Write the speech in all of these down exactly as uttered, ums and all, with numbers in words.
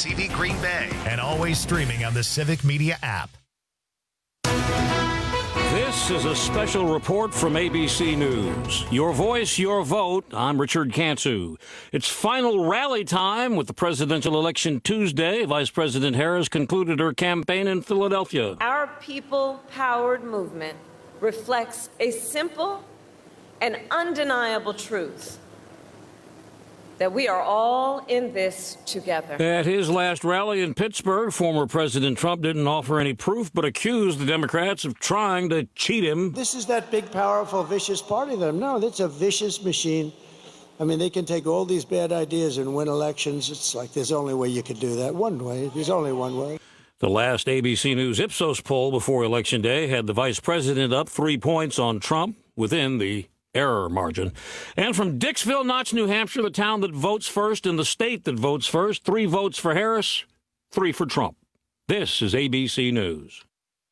C V Green Bay, and always streaming on the Civic Media app. This is a special report from A B C News. Your voice, your vote. I'm Richard Cantu. It's final rally time with the presidential election Tuesday. Vice President Harris concluded her campaign in Philadelphia. Our people-powered movement reflects a simple and undeniable truth that we are all in this together. At his last rally in Pittsburgh, former President Trump didn't offer any proof but accused the Democrats of trying to cheat him. This is that big, powerful, vicious party. That no, that's a vicious machine. I mean, they can take all these bad ideas and win elections. It's like there's only way you could do that. One way. There's only one way. The last A B C News Ipsos poll before Election Day had the vice president up three points on Trump within the error margin. And from Dixville Notch, New Hampshire, the town that votes first in the state that votes first, three votes for Harris, three for Trump. This is A B C News.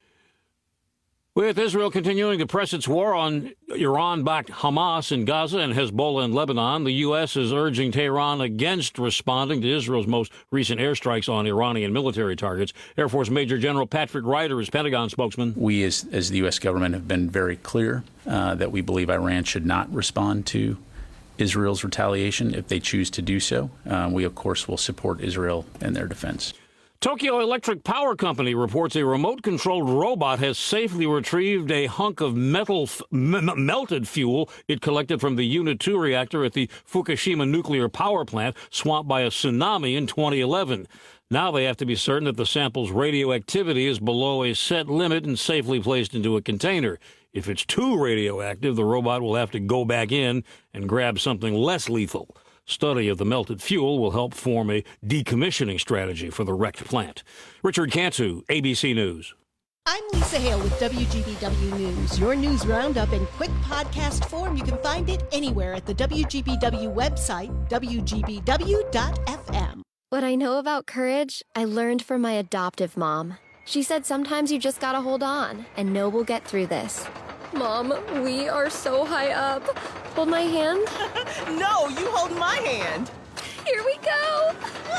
With Israel continuing to press its war on Iran-backed Hamas in Gaza and Hezbollah in Lebanon, the U S is urging Tehran against responding to Israel's most recent airstrikes on Iranian military targets. Air Force Major General Patrick Ryder is Pentagon spokesman. We, as, as the U S government, have been very clear uh, that we believe Iran should not respond to Israel's retaliation if they choose to do so. Uh, we, of course, will support Israel in their defense. Tokyo Electric Power Company reports a remote-controlled robot has safely retrieved a hunk of metal f- m- melted fuel it collected from the Unit two reactor at the Fukushima nuclear power plant swamped by a tsunami in twenty eleven. Now they have to be certain that the sample's radioactivity is below a set limit and safely placed into a container. If it's too radioactive, the robot will have to go back in and grab something less lethal. Study of the melted fuel will help form a decommissioning strategy for the wrecked plant. Richard Cantu, A B C News. I'm Lisa Hale with W G B W News, your news roundup in quick podcast form. You can find it anywhere at the W G B W website, W G B W dot F M. What I know about courage, I learned from my adoptive mom. She said sometimes you just gotta hold on and know we'll get through this. Mom, we are so high up. Hold my hand. No, you hold my hand. Here we go.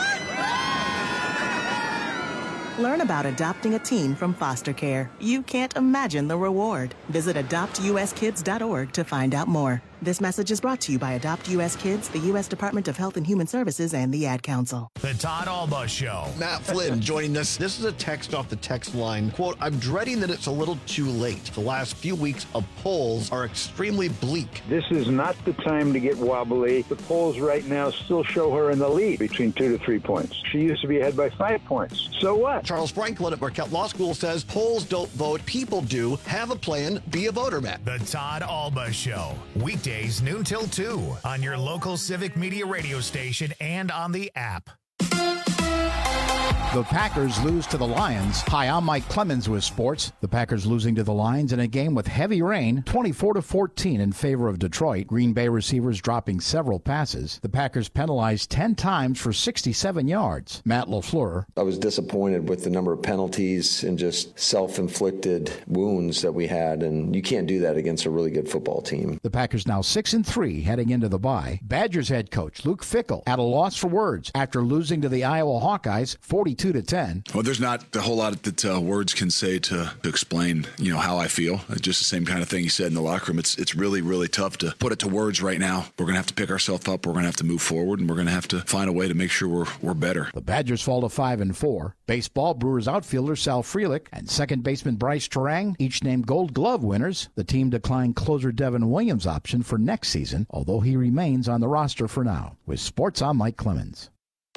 Learn about adopting a teen from foster care. You can't imagine the reward. Visit adopt u s kids dot org to find out more. This message is brought to you by Adopt U S Kids, the U S Department of Health and Human Services, and the Ad Council. The Todd Alba Show. Matt Flynn joining us. This is a text off the text line. Quote, I'm dreading that it's a little too late. The last few weeks of polls are extremely bleak. This is not the time to get wobbly. The polls right now still show her in the lead between two to three points. She used to be ahead by five points. So what? Charles Franklin at Marquette Law School says polls don't vote, people do. Have a plan, be a voter, Matt. The Todd Alba Show. Weekdays noon till two on your local Civic Media radio station and on the app. The Packers lose to the Lions. Hi, I'm Mike Clemens with sports. The Packers losing to the Lions in a game with heavy rain, twenty-four to fourteen in favor of Detroit. Green Bay receivers dropping several passes. The Packers penalized ten times for sixty-seven yards. Matt LaFleur. I was disappointed with the number of penalties and just self-inflicted wounds that we had, and you can't do that against a really good football team. The Packers now six and three heading into the bye. Badgers head coach Luke Fickell at a loss for words after losing to the Iowa Hawkeyes forty-two to ten. Well, there's not a whole lot that uh, words can say to, to explain, you know, how I feel. It's just the same kind of thing he said in the locker room. It's it's really, really tough to put it to words right now. We're going to have to pick ourselves up. We're going to have to move forward, and we're going to have to find a way to make sure we're we're better. The Badgers fall to five and four. Baseball, Brewers outfielder Sal Frelick and second baseman Bryce Terang, each named Gold Glove winners. The team declined closer Devin Williams' option for next season, although he remains on the roster for now. With sports, I'm Mike Clemens.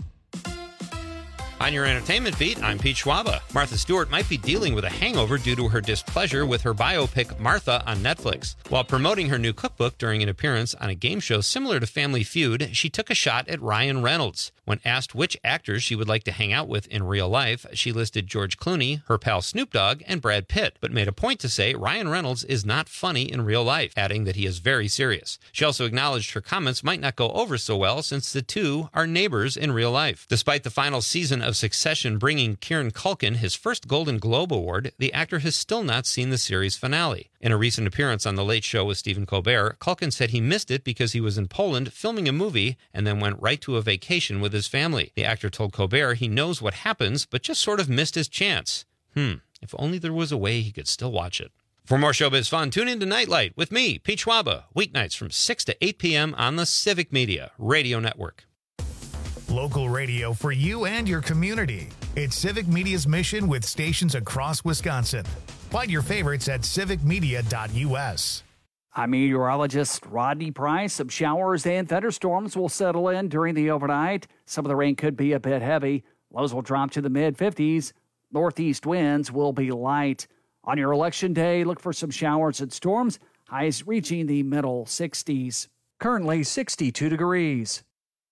On your entertainment beat, I'm Pete Schwaba. Martha Stewart might be dealing with a hangover due to her displeasure with her biopic Martha on Netflix. While promoting her new cookbook during an appearance on a game show similar to Family Feud, she took a shot at Ryan Reynolds. When asked which actors she would like to hang out with in real life, she listed George Clooney, her pal Snoop Dogg, and Brad Pitt, but made a point to say Ryan Reynolds is not funny in real life, adding that he is very serious. She also acknowledged her comments might not go over so well since the two are neighbors in real life. Despite the final season of Succession bringing Kieran Culkin his first Golden Globe Award, the actor has still not seen the series finale. In a recent appearance on The Late Show with Stephen Colbert, Culkin said he missed it because he was in Poland filming a movie and then went right to a vacation with his family. The actor told Colbert he knows what happens, but just sort of missed his chance. Hmm, if only there was a way he could still watch it. For more showbiz fun, tune in to Nightlight with me, Pete Schwaba, weeknights from six to eight p.m. on the Civic Media Radio Network. Local radio for you and your community. It's Civic Media's mission with stations across Wisconsin. Find your favorites at civic media dot u s. I'm meteorologist Rodney Price. Some showers and thunderstorms will settle in during the overnight. Some of the rain could be a bit heavy. Lows will drop to the mid fifties. Northeast winds will be light. On your election day, look for some showers and storms, highs reaching the middle sixties. Currently sixty-two degrees.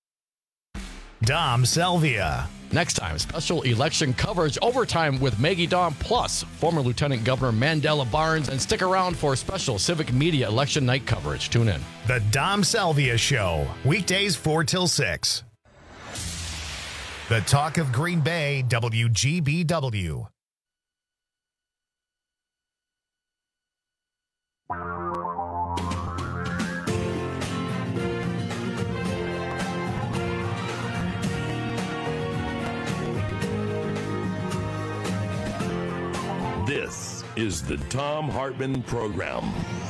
Dom Salvia. Next time, special election coverage overtime with Maggie Dom plus former Lieutenant Governor Mandela Barnes. And stick around for special Civic Media election night coverage. Tune in. The Dom Salvia Show, weekdays four till six. The Talk of Green Bay, W G B W. This is the Thom Hartmann Program.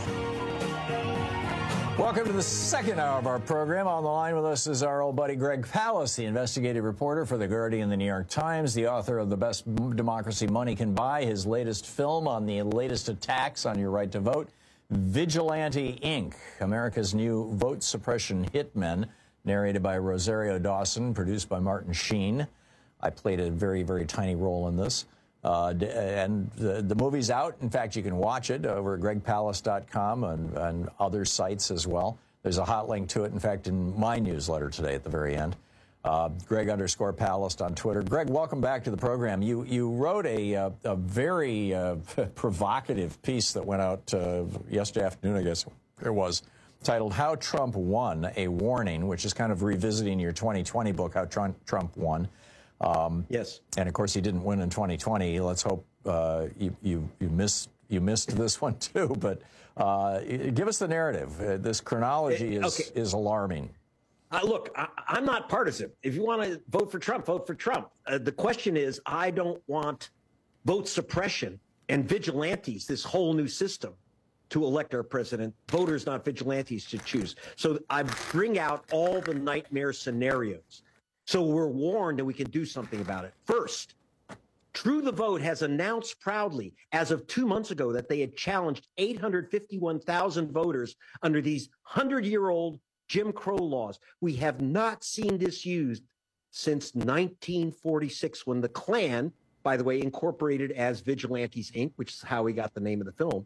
Welcome to the second hour of our program. On the line with us is our old buddy Greg Palast, the investigative reporter for The Guardian and The New York Times, the author of The Best Democracy Money Can Buy, his latest film on the latest attacks on your right to vote, Vigilante Incorporated, America's new vote suppression hitmen, narrated by Rosario Dawson, produced by Martin Sheen. I played a very, very tiny role in this. Uh, and the, the movie's out. In fact, you can watch it over at greg palast dot com and, and other sites as well. There's a hot link to it, in fact, in my newsletter today at the very end. Uh, Greg underscore Palast on Twitter. Greg, welcome back to the program. You you wrote a, a, a very uh, provocative piece that went out uh, yesterday afternoon, I guess it was, titled How Trump Won, a Warning, which is kind of revisiting your twenty twenty book, How Trump, Trump Won. Um, yes. And, of course, he didn't win in twenty twenty. Let's hope uh, you, you, you, missed, you missed this one, too. But uh, give us the narrative. Uh, this chronology is, okay. is alarming. Uh, look, I, I'm not partisan. If you want to vote for Trump, vote for Trump. Uh, the question is, I don't want vote suppression and vigilantes, this whole new system, to elect our president. Voters, not vigilantes, to choose. So I bring out all the nightmare scenarios. So we're warned and we can do something about it. First, True the Vote has announced proudly as of two months ago that they had challenged eight hundred fifty-one thousand voters under these hundred-year-old Jim Crow laws. We have not seen this used since nineteen forty-six, when the Klan, by the way, incorporated as Vigilantes, Incorporated, which is how we got the name of the film,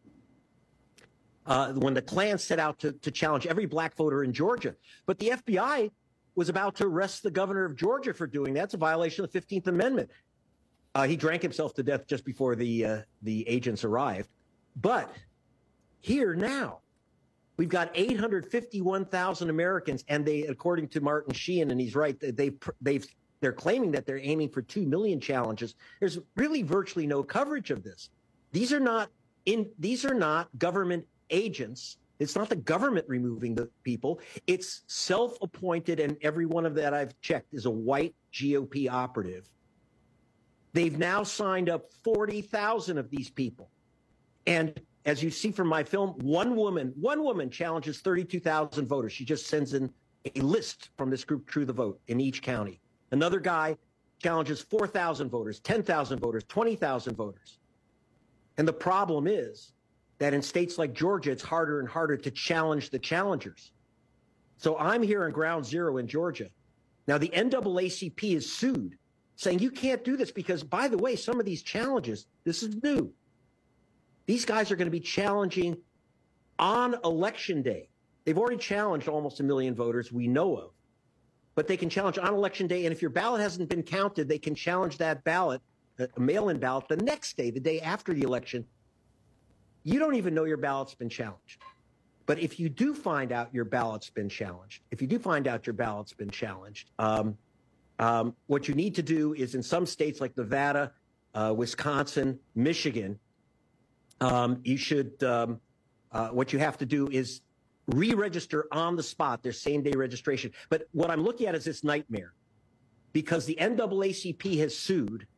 uh, when the Klan set out to, to challenge every black voter in Georgia. But the F B I was about to arrest the governor of Georgia for doing that. It's a violation of the fifteenth Amendment. Uh, he drank himself to death just before the uh, the agents arrived. But here now, we've got eight hundred fifty-one thousand Americans, and they, according to Martin Sheen, and he's right, they've they've they're claiming that they're aiming for two million challenges. There's really virtually no coverage of this. These are not in these are not government agents. It's not the government removing the people. It's self-appointed, and every one of that I've checked is a white G O P operative. They've now signed up forty thousand of these people. And as you see from my film, one woman, one woman challenges thirty-two thousand voters. She just sends in a list from this group, True the Vote, in each county. Another guy challenges four thousand voters, ten thousand voters, twenty thousand voters. And the problem is that in states like Georgia, it's harder and harder to challenge the challengers. So I'm here on ground zero in Georgia. Now, the N double A C P is sued, saying you can't do this because, by the way, some of these challenges, this is new. These guys are going to be challenging on election day. They've already challenged almost a million voters we know of, but they can challenge on election day. And if your ballot hasn't been counted, they can challenge that ballot, a mail-in ballot, the next day, the day after the election. You don't even know your ballot's been challenged. But if you do find out your ballot's been challenged, if you do find out your ballot's been challenged, um, um, what you need to do is, in some states like Nevada, uh, Wisconsin, Michigan, um, you should um, Uh, what you have to do is re-register on the spot. There's same-day registration. But what I'm looking at is this nightmare because the N double A C P has sued,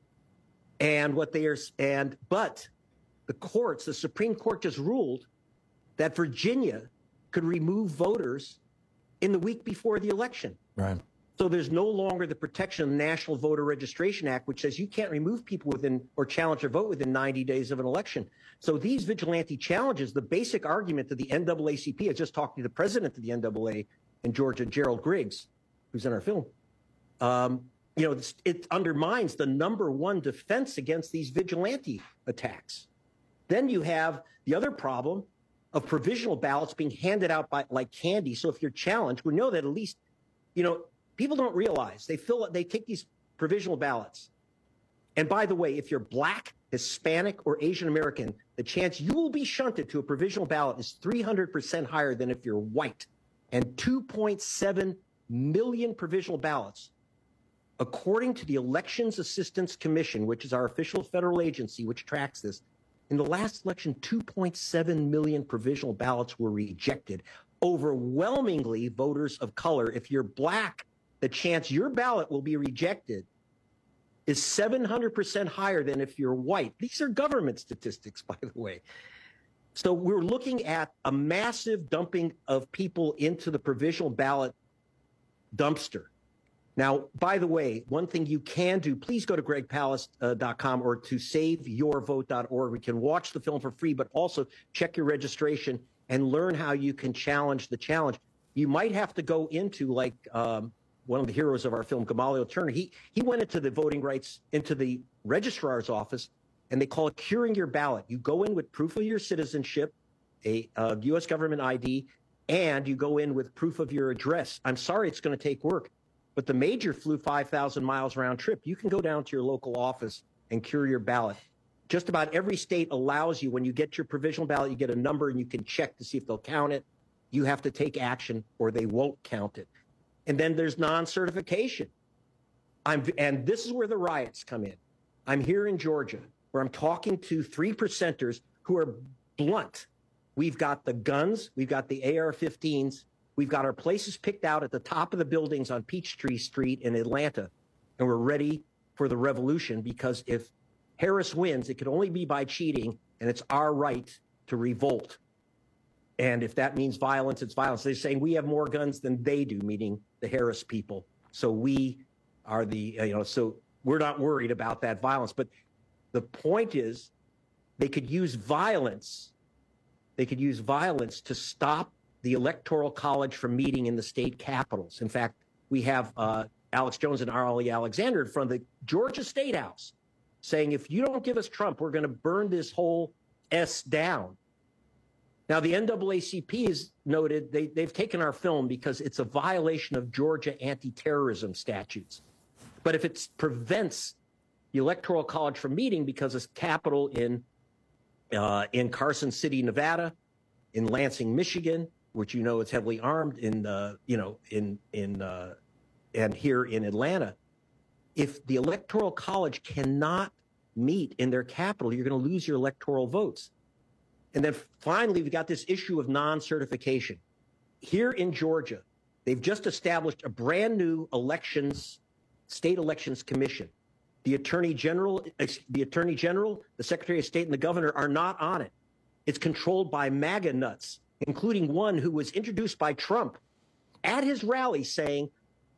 and what they are and but the courts, the Supreme Court just ruled that Virginia could remove voters in the week before the election. Right. So there's no longer the protection of the National Voter Registration Act, which says you can't remove people within or challenge their vote within ninety days of an election. So these vigilante challenges, the basic argument that the N double A C P, I just talked to the president of the N double A in Georgia, Gerald Griggs, who's in our film, um, you know, it undermines the number one defense against these vigilante attacks. Then you have the other problem of provisional ballots being handed out by like candy. So if you're challenged, we know that at least, you know, people don't realize they fill they take these provisional ballots. And by the way, if you're black, Hispanic, or Asian American, the chance you will be shunted to a provisional ballot is three hundred percent higher than if you're white. And two point seven million provisional ballots, according to the Elections Assistance Commission, which is our official federal agency which tracks this, in the last election, two point seven million provisional ballots were rejected. Overwhelmingly voters of color. If you're black, the chance your ballot will be rejected is seven hundred percent higher than if you're white. These are government statistics, by the way. So we're looking at a massive dumping of people into the provisional ballot dumpster. Now, by the way, one thing you can do, please go to greg palast dot com or to save your vote dot org. We can watch the film for free, but also check your registration and learn how you can challenge the challenge. You might have to go into, like um, one of the heroes of our film, Gamalio Turner. He, he went into the voting rights, into the registrar's office, and they call it curing your ballot. You go in with proof of your citizenship, a uh, U S government I D, and you go in with proof of your address. I'm sorry it's going to take work, but the major flew five thousand miles round trip. You can go down to your local office and cure your ballot. Just about every state allows you, when you get your provisional ballot, you get a number and you can check to see if they'll count it. You have to take action or they won't count it. And then there's non-certification. I'm, and this is where the riots come in. I'm here in Georgia where I'm talking to three percenters who are blunt. We've got the guns. We've got the A R fifteens. We've got our places picked out at the top of the buildings on Peachtree Street in Atlanta. And we're ready for the revolution because if Harris wins, it could only be by cheating, and it's our right to revolt. And if that means violence, it's violence. They're saying we have more guns than they do, meaning the Harris people. So we are the, you know, so we're not worried about that violence. But the point is they could use violence. They could use violence to stop the Electoral College from meeting in the state capitals. In fact, we have uh, Alex Jones and Arlie Alexander in front of the Georgia State House saying, if you don't give us Trump, we're going to burn this whole S down. Now, the N double A C P has noted they, they've taken our film because it's a violation of Georgia anti-terrorism statutes. But if it prevents the Electoral College from meeting because it's capital in uh, in Carson City, Nevada, in Lansing, Michigan, which you know is heavily armed, in uh, you know in in uh, and here in Atlanta, if the Electoral College cannot meet in their capital, you're going to lose your electoral votes. And then finally, we've got this issue of non-certification. Here in Georgia, they've just established a brand new elections, state elections commission. The Attorney General, the Attorney General, the Secretary of State, and the governor are not on it. It's controlled by MAGA nuts, including one who was introduced by Trump at his rally saying,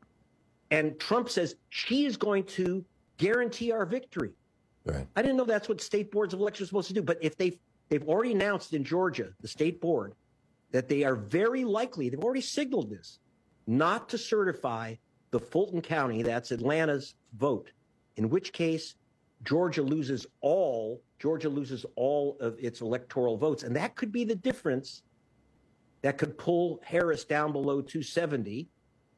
and Trump says, she is going to guarantee our victory. Right. I didn't know that's what state boards of elections are supposed to do. But if they've, they've already announced in Georgia, the state board, that they are very likely, they've already signaled this, not to certify the Fulton County, that's Atlanta's vote, in which case Georgia loses all, Georgia loses all of its electoral votes. And that could be the difference that could pull Harris down below two seventy.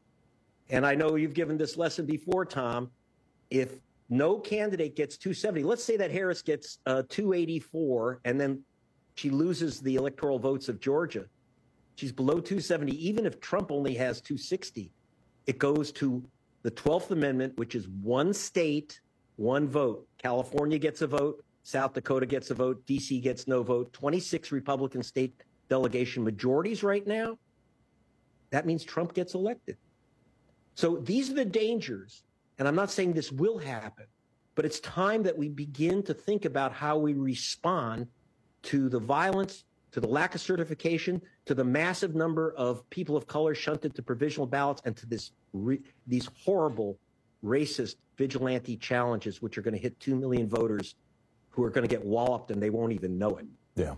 And I know you've given this lesson before, Tom. If no candidate gets two seventy, let's say that Harris gets uh, two eighty-four, and then she loses the electoral votes of Georgia. She's below two seventy. Even if Trump only has two sixty, it goes to the twelfth Amendment, which is one state, one vote. California gets a vote. South Dakota gets a vote. D C gets no vote. twenty-six Republican state delegation majorities right now. That means Trump gets elected. So these are the dangers. And I'm not saying this will happen, but it's time that we begin to think about how we respond to the violence, to the lack of certification, to the massive number of people of color shunted to provisional ballots, and to this re- these horrible, racist, vigilante challenges, which are going to hit two million voters who are going to get walloped and they won't even know it. Yeah,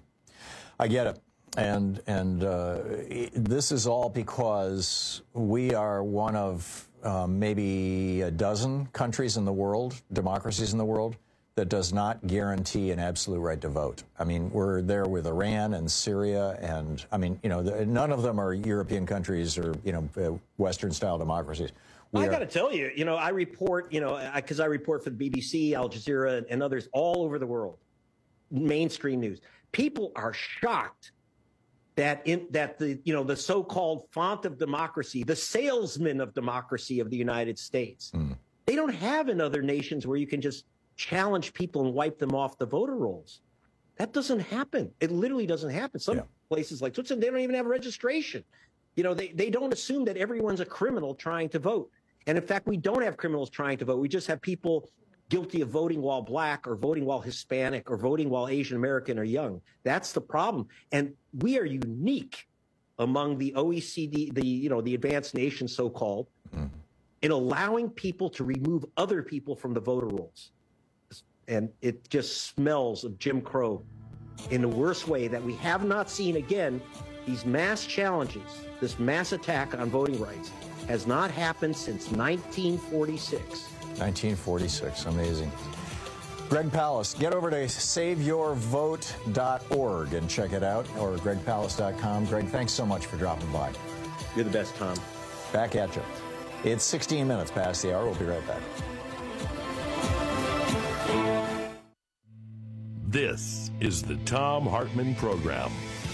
I get it. And and uh, this is all because we are one of uh, maybe a dozen countries in the world, democracies in the world, that does not guarantee an absolute right to vote. I mean, we're there with Iran and Syria, and I mean, you know, the, none of them are European countries or, you know, Western-style democracies. I got to tell you, you know, I report, you know, because I, I report for the B B C, Al Jazeera, and, and others all over the world, mainstream news. People are shocked that in that the, you know, the so-called font of democracy, the salesman of democracy of the United States, mm. they don't have in other nations where you can just challenge people and wipe them off the voter rolls. That doesn't happen. It literally doesn't happen. Some yeah. places like Switzerland, they don't even have registration. You know, they, they don't assume that everyone's a criminal trying to vote. And in fact, we don't have criminals trying to vote. We just have people guilty of voting while black or voting while Hispanic or voting while Asian American or young. That's the problem. And we are unique among the O E C D, the, you know, the advanced nations, so-called, mm. in allowing people to remove other people from the voter rolls. And it just smells of Jim Crow in the worst way that we have not seen. Again, these mass challenges, this mass attack on voting rights has not happened since nineteen forty-six. nineteen forty-six, amazing. Greg Palast, get over to save your vote dot org and check it out, or greg palast dot com. Greg, thanks so much for dropping by. You're the best, Tom. Back at you. It's sixteen minutes past the hour. We'll be right back. This is the Thom Hartmann Program.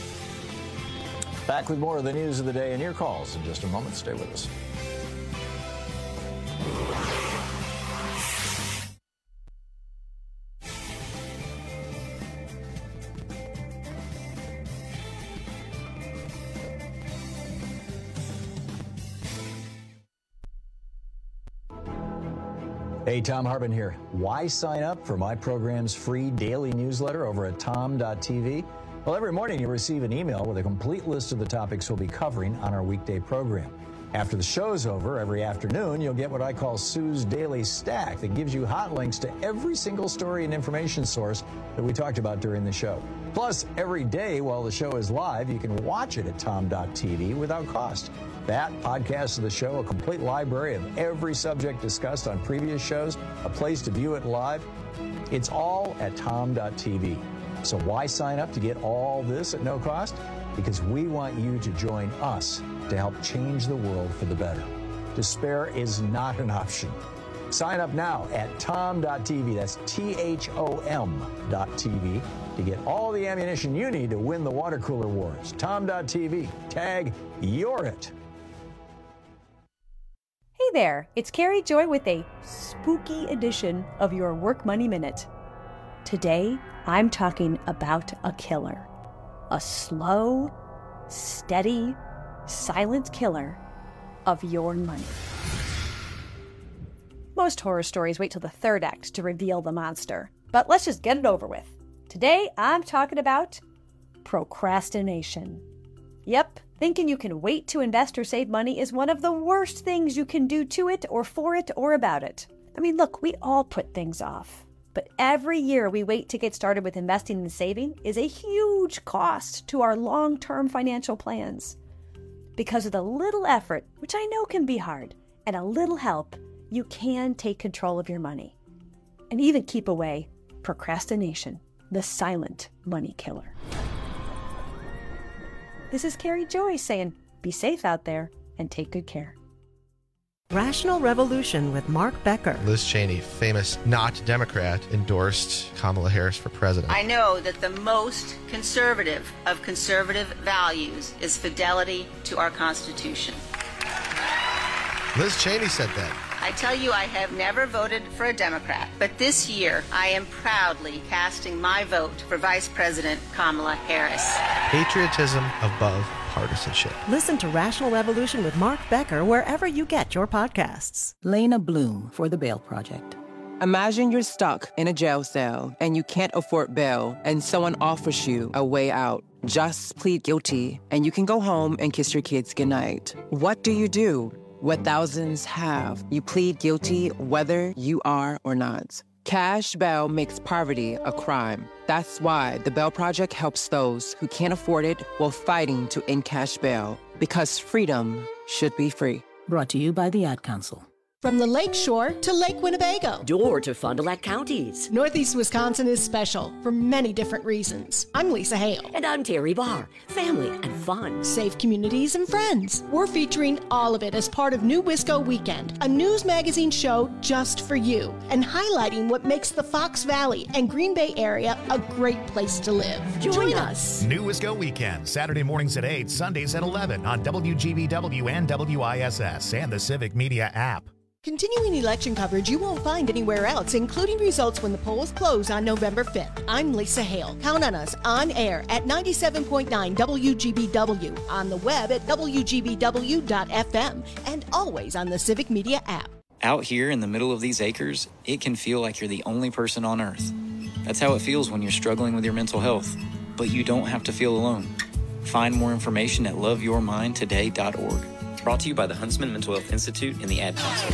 Back with more of the news of the day and your calls in just a moment. Stay with us. Hey, Thom Hartmann here. Why sign up for my program's free daily newsletter over at tom dot t v? Well, every morning you receive an email with a complete list of the topics we'll be covering on our weekday program. After the show's over, every afternoon, you'll get what I call Sue's Daily Stack that gives you hot links to every single story and information source that we talked about during the show. Plus, every day while the show is live, you can watch it at tom dot t v without cost. That, podcasts of the show, a complete library of every subject discussed on previous shows, a place to view it live. It's all at tom dot t v. So why sign up to get all this at no cost? Because we want you to join us to help change the world for the better. Despair is not an option. Sign up now at tom dot t v. That's T H O M dot T V to get all the ammunition you need to win the water cooler wars. tom dot t v. Tag You're It. Hey there, it's Carrie Joy with a spooky edition of your Work Money Minute. Today, I'm talking about a killer. A slow, steady, silent killer of your money. Most horror stories wait till the third act to reveal the monster, but let's just get it over with. Today, I'm talking about procrastination. Yep, thinking you can wait to invest or save money is one of the worst things you can do to it or for it or about it. I mean, look, we all put things off. But every year we wait to get started with investing and saving is a huge cost to our long-term financial plans. Because of the little effort, which I know can be hard, and a little help, you can take control of your money. And even keep away procrastination, the silent money killer. This is Carrie Joy saying, be safe out there and take good care. Rational Revolution with Mark Becker. Liz Cheney, famous not Democrat, endorsed Kamala Harris for president. I know that the most conservative of conservative values is fidelity to our Constitution. Liz Cheney said that. I tell you, I have never voted for a Democrat, but this year I am proudly casting my vote for Vice President Kamala Harris. Patriotism above partisanship. Listen to Rational Revolution with Mark Becker wherever you get your podcasts. Lena Bloom for the Bail Project. Imagine you're stuck in a jail cell and you can't afford bail and someone offers you a way out. Just plead guilty and you can go home and kiss your kids goodnight. What do you do? What thousands have. You plead guilty whether you are or not. Cash bail makes poverty a crime. That's why the Bail Project helps those who can't afford it while fighting to end cash bail. Because freedom should be free. Brought to you by the Ad Council. From the Lake Shore to Lake Winnebago. Door to Fond du Lac counties. Northeast Wisconsin is special for many different reasons. I'm Lisa Hale. And I'm Terry Barr. Family and fun. Safe communities and friends. We're featuring all of it as part of New Wisco Weekend, a news magazine show just for you, and highlighting what makes the Fox Valley and Green Bay area a great place to live. Join, Join us. us. New Wisco Weekend, Saturday mornings at eight, Sundays at eleven on W G B W and W I S S and the Civic Media app. Continuing election coverage you won't find anywhere else, including results when the polls close on November fifth. I'm Lisa Hale. Count on us on air at ninety-seven point nine W G B W, on the web at W G B W dot F M, and always on the Civic Media app. Out here in the middle of these acres, it can feel like you're the only person on Earth. That's how it feels when you're struggling with your mental health. But you don't have to feel alone. Find more information at love your mind today dot org. Brought to you by the Huntsman Mental Health Institute and the Ad Council.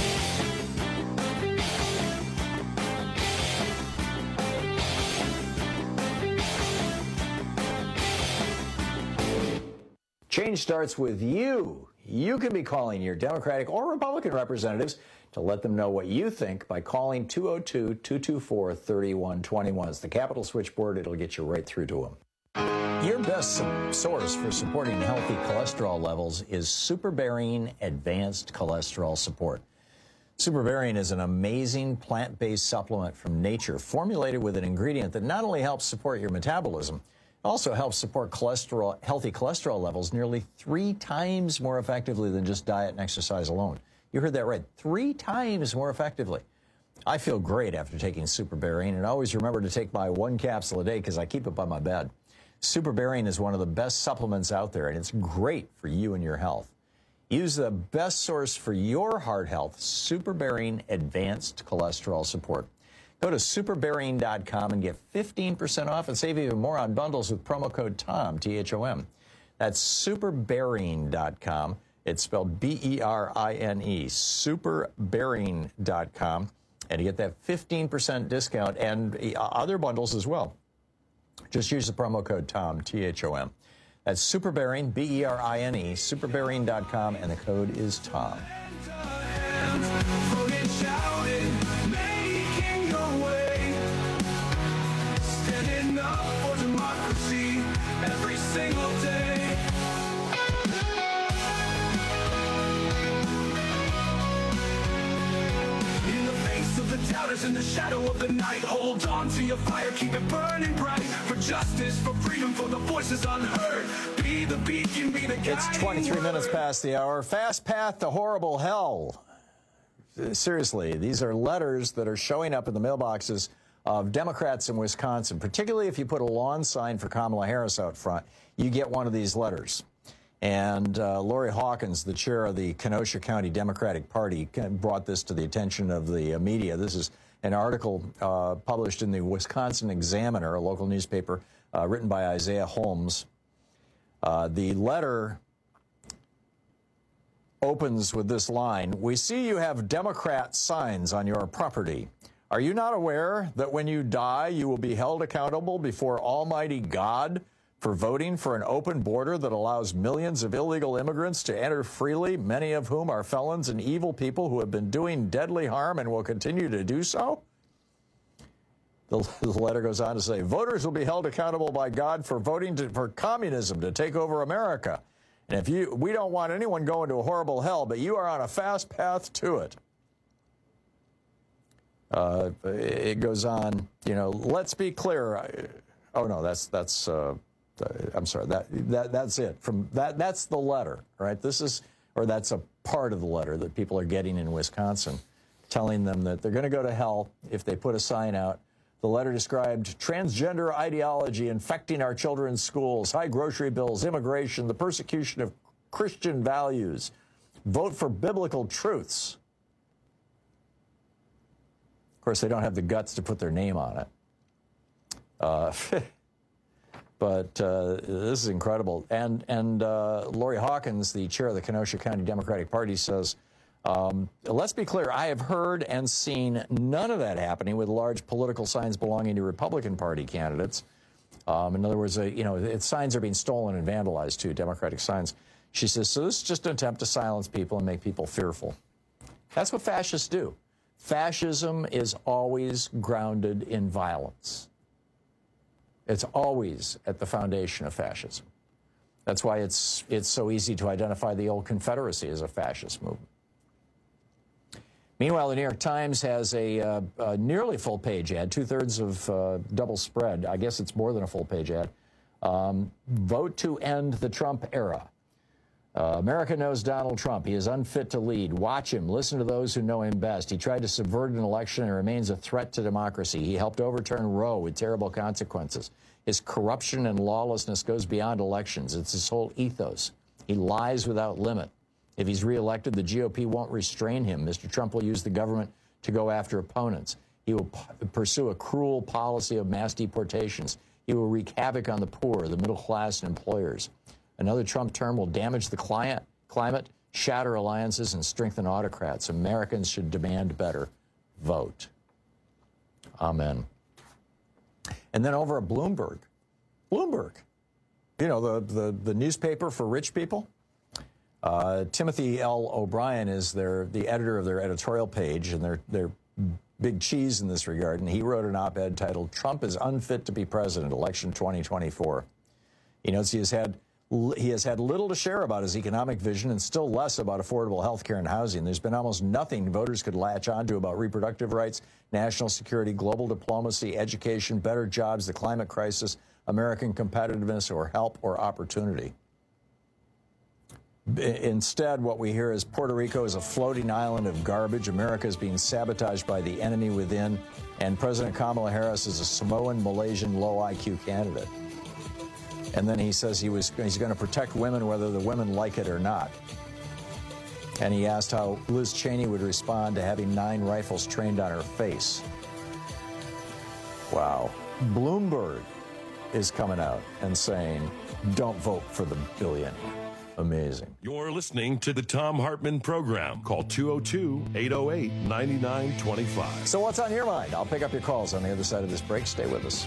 Change starts with you. You can be calling your Democratic or Republican representatives to let them know what you think by calling two oh two, two two four, three one two one. It's the Capital Switchboard. It'll get you right through to them. Your best source for supporting healthy cholesterol levels is Superbearing Advanced Cholesterol Support. Superbearing is an amazing plant-based supplement from nature, formulated with an ingredient that not only helps support your metabolism, it also helps support cholesterol, healthy cholesterol levels nearly three times more effectively than just diet and exercise alone. You heard that right, three times more effectively. I feel great after taking Superbearing, and always remember to take my one capsule a day because I keep it by my bed. Superbearing is one of the best supplements out there, and it's great for you and your health. Use the best source for your heart health, Superbearing Advanced Cholesterol Support. Go to superbearing dot com and get fifteen percent off and save even more on bundles with promo code TOM, T H O M. That's superbearing dot com. It's spelled B E R I N E, superbearing dot com. And you get that fifteen percent discount and other bundles as well. Just use the promo code TOM, T H O M. That's Superbearing, B E R I N E, superbearing dot com, and the code is TOM. Standing up for democracy every single day. In the face of the doubters, in the shadow of the night, hold on to your fire, keep it burning bright. For justice, for freedom, for the voices unheard. Be the beacon, be the guiding It's twenty-three minutes past the hour. Fast path to horrible hell. Seriously, these are letters that are showing up in the mailboxes of Democrats in Wisconsin. Particularly if you put a lawn sign for Kamala Harris out front, you get one of these letters. And uh, Lori Hawkins, the chair of the Kenosha County Democratic Party, brought this to the attention of the uh, media. This is an article uh, published in the Wisconsin Examiner, a local newspaper, uh, written by Isaiah Holmes. Uh, the letter opens with this line: "We see you have Democrat signs on your property. Are you not aware that when you die, you will be held accountable before Almighty God for voting for an open border that allows millions of illegal immigrants to enter freely, many of whom are felons and evil people who have been doing deadly harm and will continue to do so?" The, the letter goes on to say, "Voters will be held accountable by God for voting to, for communism to take over America. And if you, we don't want anyone going to a horrible hell, but you are on a fast path to it." Uh, it goes on, you know, let's be clear. I, oh, no, that's, that's, uh, I'm sorry, that, that, that's it. From that, that's the letter, right? This is, or that's a part of the letter that people are getting in Wisconsin. telling them that they're going to go to hell if they put a sign out. The letter described transgender ideology infecting our children's schools, high grocery bills, immigration, the persecution of Christian values. Vote for biblical truths. Of course, they don't have the guts to put their name on it. Uh, but uh, this is incredible. And, and uh, Lori Hawkins, the chair of the Kenosha County Democratic Party, says, um, let's be clear, I have heard and seen none of that happening with large political signs belonging to Republican Party candidates. Um, in other words, uh, you know, it, signs are being stolen and vandalized, too, Democratic signs. She says, so this is just an attempt to silence people and make people fearful. That's what fascists do. Fascism is always grounded in violence. It's always at the foundation of fascism. That's why it's, it's so easy to identify the old Confederacy as a fascist movement. Meanwhile, the New York Times has a, uh, a nearly full-page ad, two-thirds of uh, double spread. I guess it's more than a full-page ad. Um, vote to end the Trump era. Uh, America knows Donald Trump. He is unfit to lead. Watch him. Listen to those who know him best. He tried to subvert an election and remains a threat to democracy. He helped overturn Roe with terrible consequences. His corruption and lawlessness goes beyond elections. It's his whole ethos. He lies without limit. If he's reelected, the G O P won't restrain him. Mister Trump will use the government to go after opponents. He will p- pursue a cruel policy of mass deportations. He will wreak havoc on the poor, the middle class, and employers. Another Trump term will damage the climate, climate, shatter alliances, and strengthen autocrats. Americans should demand better. Vote. Amen. And then over at Bloomberg. Bloomberg. You know, the, the, the newspaper for rich people. Uh, Timothy L. O'Brien is their, the editor of their editorial page, and they're, they're big cheese in this regard. And he wrote an op-ed titled, Trump is unfit to be president, election twenty twenty-four. He notes he has had He has had little to share about his economic vision and still less about affordable health care and housing. There's been almost nothing voters could latch onto about reproductive rights, national security, global diplomacy, education, better jobs, the climate crisis, American competitiveness, or help or opportunity. Instead, what we hear is Puerto Rico is a floating island of garbage. America is being sabotaged by the enemy within. And President Kamala Harris is a Samoan, Malaysian, low I Q candidate. And then he says he was, he's going to protect women whether the women like it or not. And he asked how Liz Cheney would respond to having nine rifles trained on her face. Wow. Bloomberg is coming out and saying, don't vote for the billionaire. Amazing. You're listening to the Thom Hartmann Program. Call two oh two, eight oh eight, nine nine two five. So what's on your mind? I'll pick up your calls on the other side of this break. Stay with us.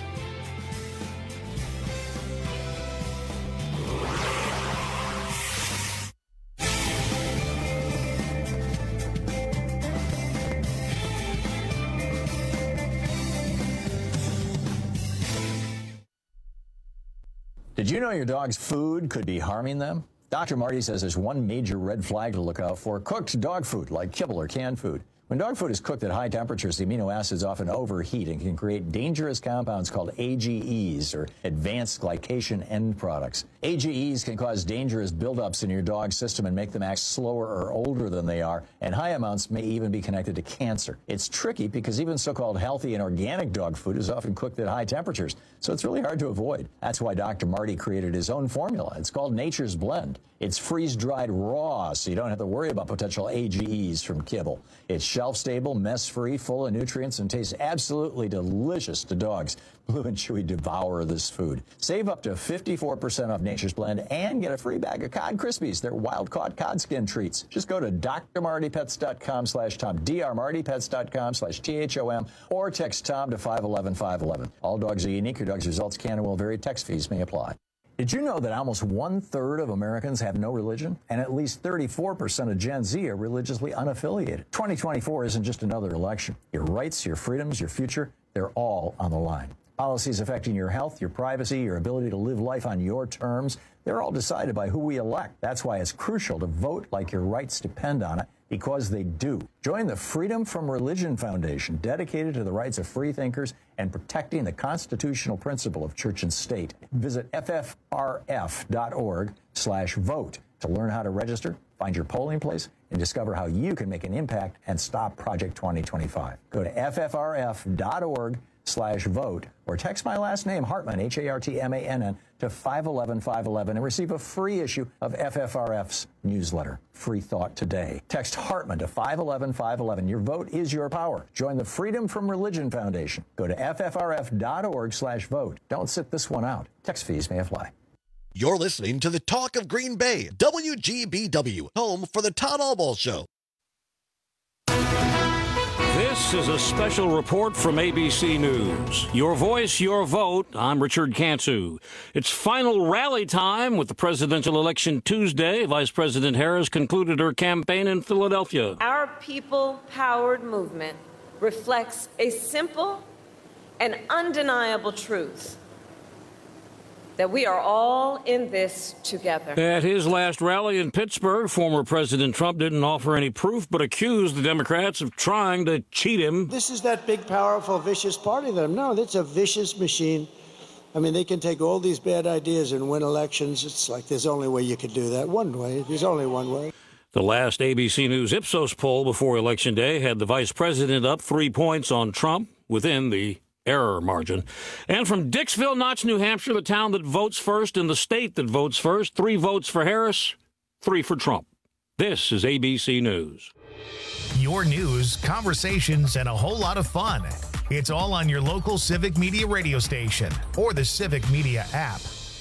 Did you know your dog's food could be harming them? Doctor Marty says there's one major red flag to look out for: cooked dog food, like kibble or canned food. When dog food is cooked at high temperatures, the amino acids often overheat and can create dangerous compounds called A G Es, or advanced glycation end products. A G Es can cause dangerous buildups in your dog's system and make them act slower or older than they are, and high amounts may even be connected to cancer. It's tricky because even so-called healthy and organic dog food is often cooked at high temperatures, so it's really hard to avoid. That's why Doctor Marty created his own formula. It's called Nature's Blend. It's freeze-dried raw, so you don't have to worry about potential A G Es from kibble. It's shelf-stable, mess-free, full of nutrients, and tastes absolutely delicious to dogs. Blue and Chewy devour this food. Save up to fifty-four percent off Nature's Blend and get a free bag of Cod Krispies. They're wild-caught cod skin treats. Just go to d r marty pets dot com slash Tom, d r marty pets dot com slash T H O M, or text Tom to five one one, five one one. All dogs are unique. Your dog's results can and will vary. Text fees may apply. Did you know that almost one-third of Americans have no religion? And at least thirty-four percent of Gen Z are religiously unaffiliated. twenty twenty-four isn't just another election. Your rights, your freedoms, your future, they're all on the line. Policies affecting your health, your privacy, your ability to live life on your terms, they're all decided by who we elect. That's why it's crucial to vote like your rights depend on it, because they do. Join the Freedom from Religion Foundation, dedicated to the rights of free thinkers and protecting the constitutional principle of church and state. Visit f f r f dot org slash vote to learn how to register, find your polling place, and discover how you can make an impact and stop Project twenty twenty-five. Go to F F R F dot org slash vote or text my last name, Hartman, H A R T M A N N, to five one one five one one and receive a free issue of F F R F's newsletter, Free Thought Today. Text Hartman to five one one five one one. Your vote is your power. Join the Freedom from Religion Foundation. Go to F F R F dot org slash vote. Don't sit this one out. Text fees may apply. You're listening to the Talk of Green Bay, W G B W, home for the Todd Albaugh Show. This is a special report from A B C News. Your voice, your vote. I'm Richard Cantu. It's final rally time with the presidential election Tuesday. Vice President Harris concluded her campaign in Philadelphia. Our people-powered movement reflects a simple and undeniable truth: that we are all in this together. At his last rally in Pittsburgh, former President Trump didn't offer any proof but accused the Democrats of trying to cheat him. This is that big, powerful, vicious party that I'm, no, that's a vicious machine. I mean, they can take all these bad ideas and win elections. It's like there's only way you could do that. One way. There's only one way. The last A B C News Ipsos poll before Election Day had the vice president up three points on Trump within the error margin. And from Dixville Notch, New Hampshire, the town that votes first in the state that votes first, three votes for Harris, three for Trump. This is A B C News. Your news, conversations, and a whole lot of fun. It's all on your local Civic Media radio station or the Civic Media app.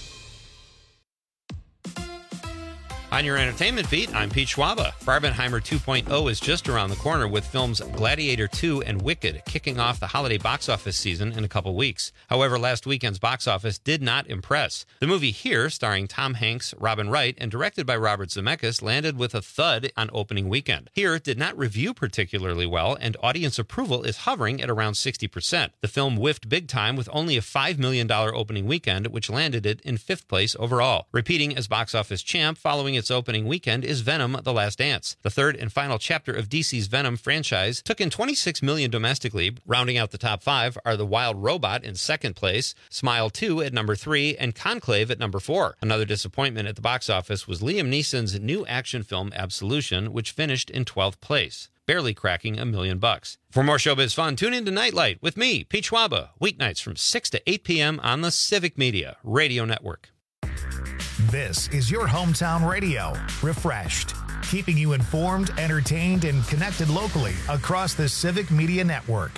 On your entertainment beat, I'm Pete Schwaba. Barbenheimer two point oh is just around the corner with films Gladiator two and Wicked kicking off the holiday box office season in a couple weeks. However, last weekend's box office did not impress. The movie Here, starring Tom Hanks, Robin Wright, and directed by Robert Zemeckis, landed with a thud on opening weekend. Here did not review particularly well, and audience approval is hovering at around sixty percent. The film whiffed big time with only a five million dollars opening weekend, which landed it in fifth place overall. Repeating as box office champ following its opening weekend is Venom: The Last Dance. The third and final chapter of D C's Venom franchise took in twenty-six million dollars domestically. Rounding out the top five are The Wild Robot in second place, Smile two at number three, and Conclave at number four. Another disappointment at the box office was Liam Neeson's new action film Absolution, which finished in twelfth place, barely cracking a million bucks. For more showbiz fun, tune in to Nightlight with me, Pete Schwaba, weeknights from six to eight p.m. on the Civic Media Radio Network. This is your hometown radio, refreshed, keeping you informed, entertained, and connected locally across the Civic Media Network.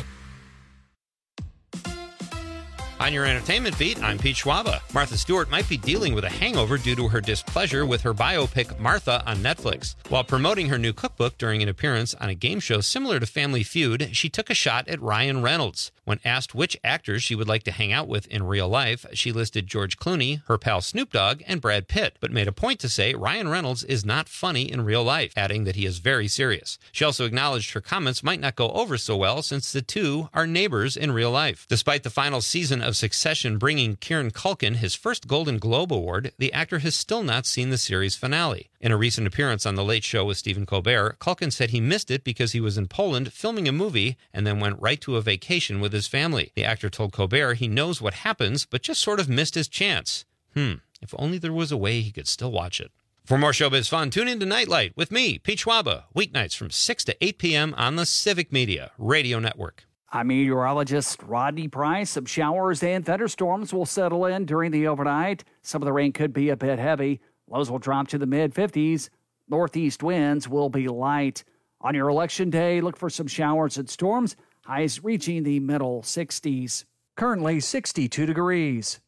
On your entertainment beat, I'm Pete Schwaba. Martha Stewart might be dealing with a hangover due to her displeasure with her biopic Martha on Netflix. While promoting her new cookbook during an appearance on a game show similar to Family Feud, she took a shot at Ryan Reynolds. When asked which actors she would like to hang out with in real life, she listed George Clooney, her pal Snoop Dogg, and Brad Pitt, but made a point to say Ryan Reynolds is not funny in real life, adding that he is very serious. She also acknowledged her comments might not go over so well since the two are neighbors in real life. Despite the final season of Succession bringing Kieran Culkin his first Golden Globe Award, the actor has still not seen the series finale. In a recent appearance on The Late Show with Stephen Colbert, Culkin said he missed it because he was in Poland filming a movie and then went right to a vacation with his family. The actor told Colbert he knows what happens, but just sort of missed his chance. Hmm, if only there was a way he could still watch it. For more showbiz fun, tune in to Nightlight with me, Pete Schwaba, weeknights from six to eight p.m. on the Civic Media Radio Network. I'm meteorologist Rodney Price. Some showers and thunderstorms will settle in during the overnight. Some of the rain could be a bit heavy. Lows will drop to the mid-fifties. Northeast winds will be light. On your election day, look for some showers and storms. Highs reaching the middle sixties. Currently sixty-two degrees.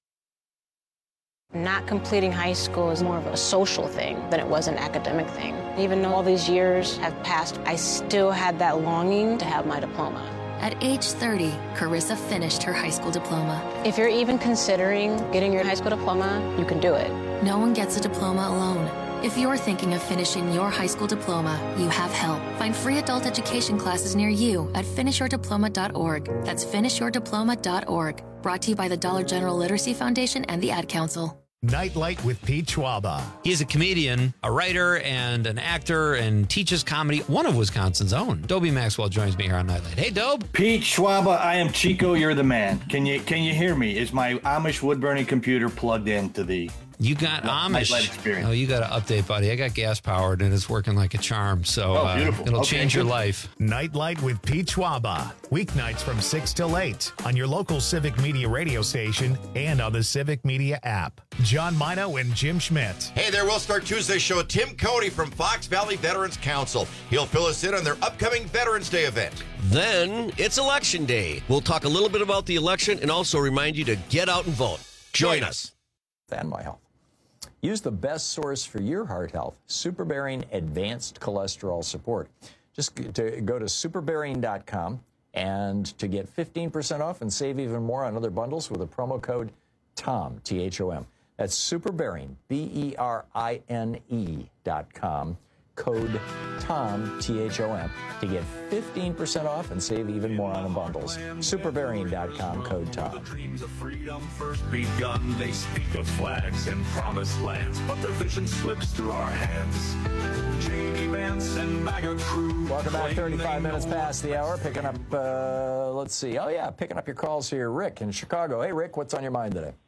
Not completing high school is more of a social thing than it was an academic thing. Even though all these years have passed, I still had that longing to have my diploma. At age thirty, Carissa finished her high school diploma. If you're even considering getting your high school diploma, you can do it. No one gets a diploma alone. If you're thinking of finishing your high school diploma, you have help. Find free adult education classes near you at finish your diploma dot org. That's finish your diploma dot org. Brought to you by the Dollar General Literacy Foundation and the Ad Council. Nightlight with Pete Schwaba. He's a comedian, a writer, and an actor, and teaches comedy. One of Wisconsin's own. Dobie Maxwell joins me here on Nightlight. Hey, Dobe. Pete Schwaba, I am Chico. You're the man. Can you can you hear me? Is my Amish wood burning computer plugged into the You got Amish. Nightlight experience. Oh, you got to update, buddy. I got gas powered and it's working like a charm. So Oh, uh, beautiful. it'll Okay, change your good. life. Nightlight with Pete Schwaba. Weeknights from six till eight on your local Civic Media radio station and on the Civic Media app. John Mino and Jim Schmidt. Hey there, we'll start Tuesday's show with Tim Cody from Fox Valley Veterans Council. He'll fill us in on their upcoming Veterans Day event. Then it's Election Day. We'll talk a little bit about the election and also remind you to get out and vote. Join us. And my health. Use the best source for your heart health, Superbearing Advanced Cholesterol Support. Just to go to superbearing dot com and to get fifteen percent off and save even more on other bundles with a promo code TOM, T H O M. That's Superbearing, B E R I N E dot com, code TOM, T H O M, to get fifteen percent off and save even more on the bundles. Superbearing dot com, code TOM. Dreams of freedom first begun. They speak of flags and promised lands, but their vision slips through our hands. J D Vance and MAGA crew. Welcome back, thirty-five minutes past the hour. Picking up, uh, let's see. Oh, yeah, picking up your calls here. Rick in Chicago. Hey, Rick, what's on your mind today?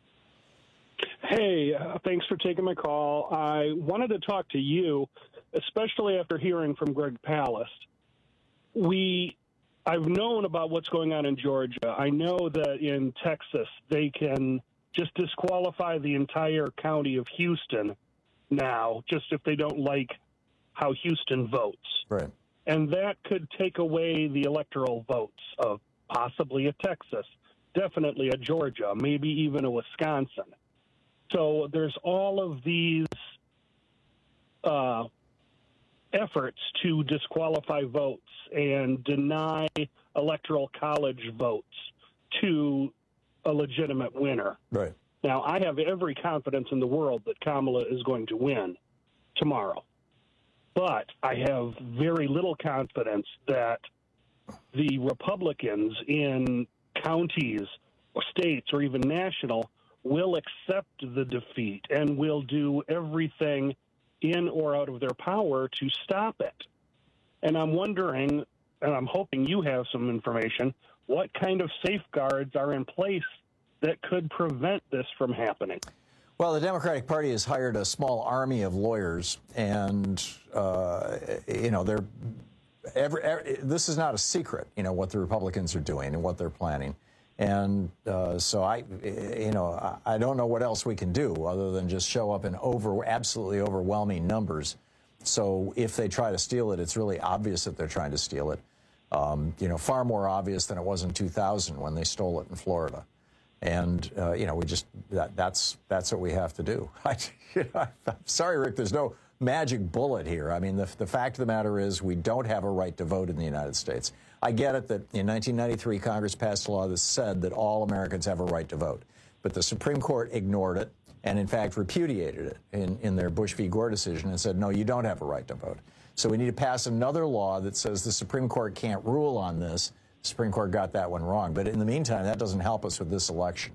Hey, uh, thanks for taking my call. I wanted to talk to you, especially after hearing from Greg Palast. We, I've known about what's going on in Georgia. I know that in Texas they can just disqualify the entire county of Houston now, just if they don't like how Houston votes. Right. And that could take away the electoral votes of possibly a Texas, definitely a Georgia, maybe even a Wisconsin. So there's all of these uh, efforts to disqualify votes and deny electoral college votes to a legitimate winner. Right. Now, I have every confidence in the world that Kamala is going to win tomorrow. But I have very little confidence that the Republicans in counties or states or even national will accept the defeat and will do everything in or out of their power to stop it. And I'm wondering, and I'm hoping you have some information, what kind of safeguards are in place that could prevent this from happening? Well, the Democratic Party has hired a small army of lawyers, and, uh, you know, they're every, every, this is not a secret, you know, what the Republicans are doing and what they're planning. And uh, so I, you know, I don't know what else we can do other than just show up in over, absolutely overwhelming numbers. So if they try to steal it, it's really obvious that they're trying to steal it. Um, you know, far more obvious than it was in two thousand when they stole it in Florida. And, uh, you know, we just, that, that's that's what we have to do. I, you know, I'm sorry, Rick, there's no magic bullet here. I mean, the, the fact of the matter is we don't have a right to vote in the United States. I get it that in nineteen ninety-three, Congress passed a law that said that all Americans have a right to vote. But the Supreme Court ignored it and, in fact, repudiated it in, in their Bush v. Gore decision and said, no, you don't have a right to vote. So we need to pass another law that says the Supreme Court can't rule on this. The Supreme Court got that one wrong. But in the meantime, that doesn't help us with this election.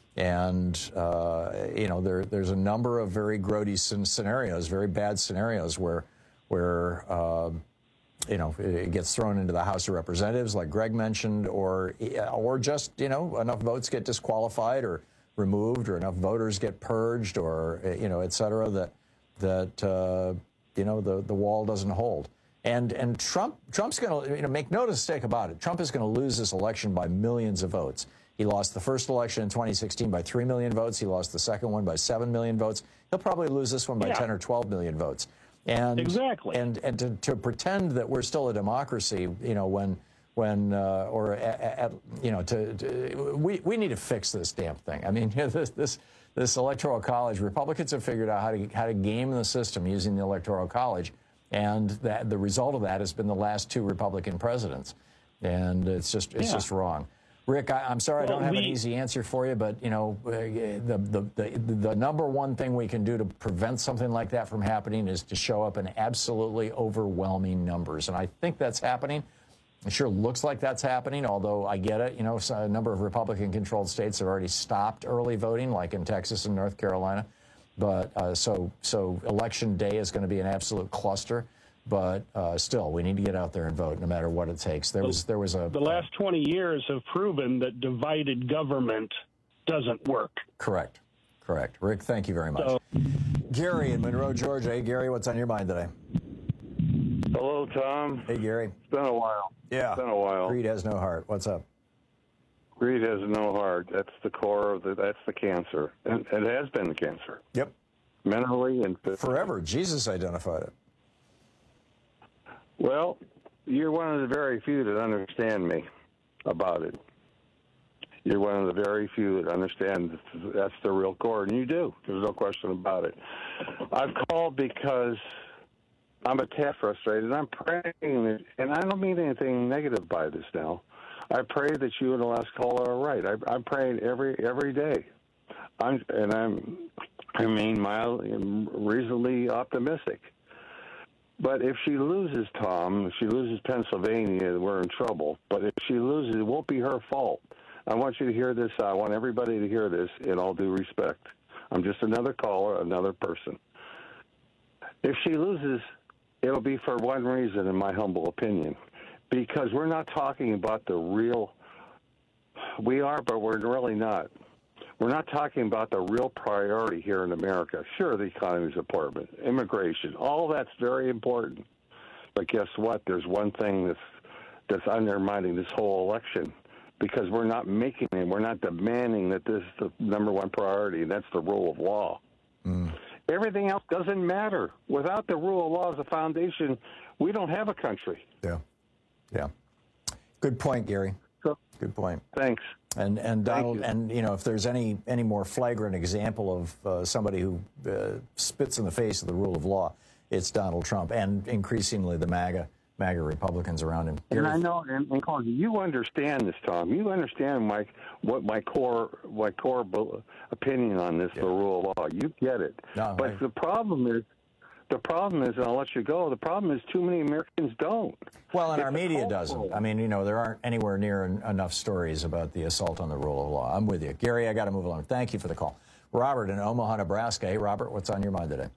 And, uh, you know, there, there's a number of very grody scenarios, very bad scenarios where, where uh, you know, it gets thrown into the House of Representatives, like Greg mentioned, or, or just, you know, enough votes get disqualified or removed, or enough voters get purged, or, you know, et cetera, that, that uh, you know, the, the wall doesn't hold. And and Trump Trump's going to, you know, make no mistake about it. Trump is going to lose this election by millions of votes. He lost the first election in twenty sixteen by three million votes. He lost the second one by seven million votes. He'll probably lose this one by yeah. ten or twelve million votes. And exactly. And and to, to pretend that we're still a democracy, you know, when when uh, or at, at, you know, to, to we we need to fix this damn thing. I mean, this this this electoral college. Republicans have figured out how to how to game the system using the electoral college. And that, the result of that has been the last two Republican presidents, and it's just it's yeah. just wrong. Rick, I, I'm sorry well, I don't have we, an easy answer for you, but you know the, the the the number one thing we can do to prevent something like that from happening is to show up in absolutely overwhelming numbers, and I think that's happening. It sure looks like that's happening, although I get it. You know, a number of Republican-controlled states have already stopped early voting, like in Texas and North Carolina. But uh, so so election day is going to be an absolute cluster. But uh, still, we need to get out there and vote, no matter what it takes. There was there was a the last twenty years have proven that divided government doesn't work. Correct, correct. Rick, thank you very much. So Gary in Monroe, Georgia. Hey, Gary, what's on your mind today? Hello, Tom. Hey, Gary. It's been a while. Yeah. It's been a while. Greed has no heart. What's up? Greed has no heart. That's the core of the, that's the cancer. And it has been the cancer. Yep. Mentally and physically. Forever. Jesus identified it. Well, you're one of the very few that understand me about it. You're one of the very few that understand that's the real core, and you do. There's no question about it. I've called because I'm a tad frustrated. I'm praying, and I don't mean anything negative by this now. I pray that you and the last caller are right. I, I'm praying every every day, I'm, and I'm I mean mildly, reasonably optimistic. But if she loses, Tom, if she loses Pennsylvania, we're in trouble. But if she loses, it won't be her fault. I want you to hear this. I want everybody to hear this in all due respect. I'm just another caller, another person. If she loses, it'll be for one reason, in my humble opinion, because we're not talking about the real, we are, but we're really not. We're not talking about the real priority here in America. Sure, the economy is important, immigration, all that's very important. But guess what? There's one thing that's that's undermining this whole election, because we're not making it, we're not demanding that this is the number one priority, and that's the rule of law. Mm. Everything else doesn't matter. Without the rule of law as a foundation, we don't have a country. Yeah. Yeah. Good point, Gary. Good point. Thanks. And and Donald, you. and you know, if there's any any more flagrant example of uh, somebody who uh, spits in the face of the rule of law, it's Donald Trump, and increasingly the MAGA MAGA Republicans around him. And I know, and, and Colin, you understand this, Tom. You understand my what my core my core opinion on this, yeah. The rule of law. You get it. No, but I, the problem is, the problem is, and I'll let you go. The problem is, too many Americans don't. Well, and it's our media doesn't. I mean, you know, there aren't anywhere near en enough stories about the assault on the rule of law. I'm with you, Gary. I got to move along. Thank you for the call, Robert in Omaha, Nebraska. Hey, Robert, what's on your mind today?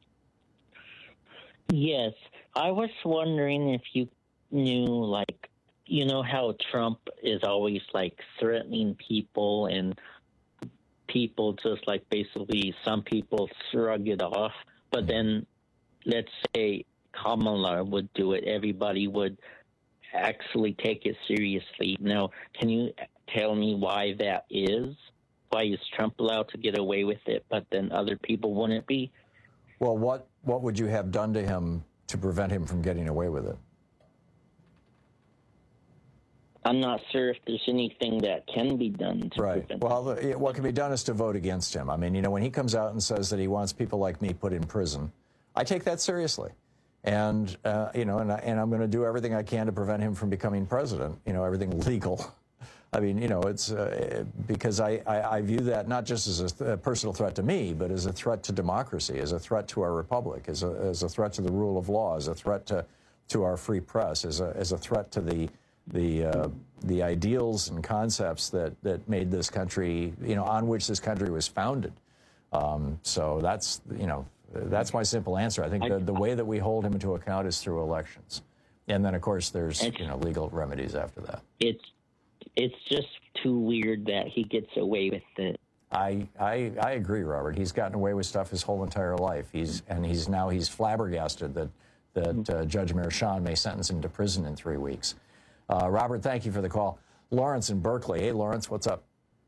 Yes, I was wondering if you knew, like, you know how Trump is always, like, threatening people, and people just, like, basically some people shrug it off, but then let's say Kamala would do it, everybody would actually take it seriously. Now, can you tell me why that is? Why is Trump allowed to get away with it, but then other people wouldn't be? Well, what, what would you have done to him to prevent him from getting away with it? I'm not sure if there's anything that can be done to right. prevent Well, the, what can be done is to vote against him. I mean, you know, when he comes out and says that he wants people like me put in prison, I take that seriously. And, uh, you know, and, I, and I'm going to do everything I can to prevent him from becoming president, you know, everything legal. I mean, you know, it's uh, because I, I, I view that not just as a, th a personal threat to me, but as a threat to democracy, as a threat to our republic, as a, as a threat to the rule of law, as a threat to, to our free press, as a, as a threat to the, the, uh, the ideals and concepts that, that made this country, you know, on which this country was founded. Um, so that's, you know, that's my simple answer. I think the, the way that we hold him to account is through elections. And then, of course, there's, you know, legal remedies after that. It's, it's just too weird that he gets away with it. I, I, I agree, Robert. He's gotten away with stuff his whole entire life. He's, and he's now he's flabbergasted that, that uh, Judge Merchan may sentence him to prison in three weeks. Uh, Robert, thank you for the call. Lawrence in Berkeley. Hey, Lawrence, what's up?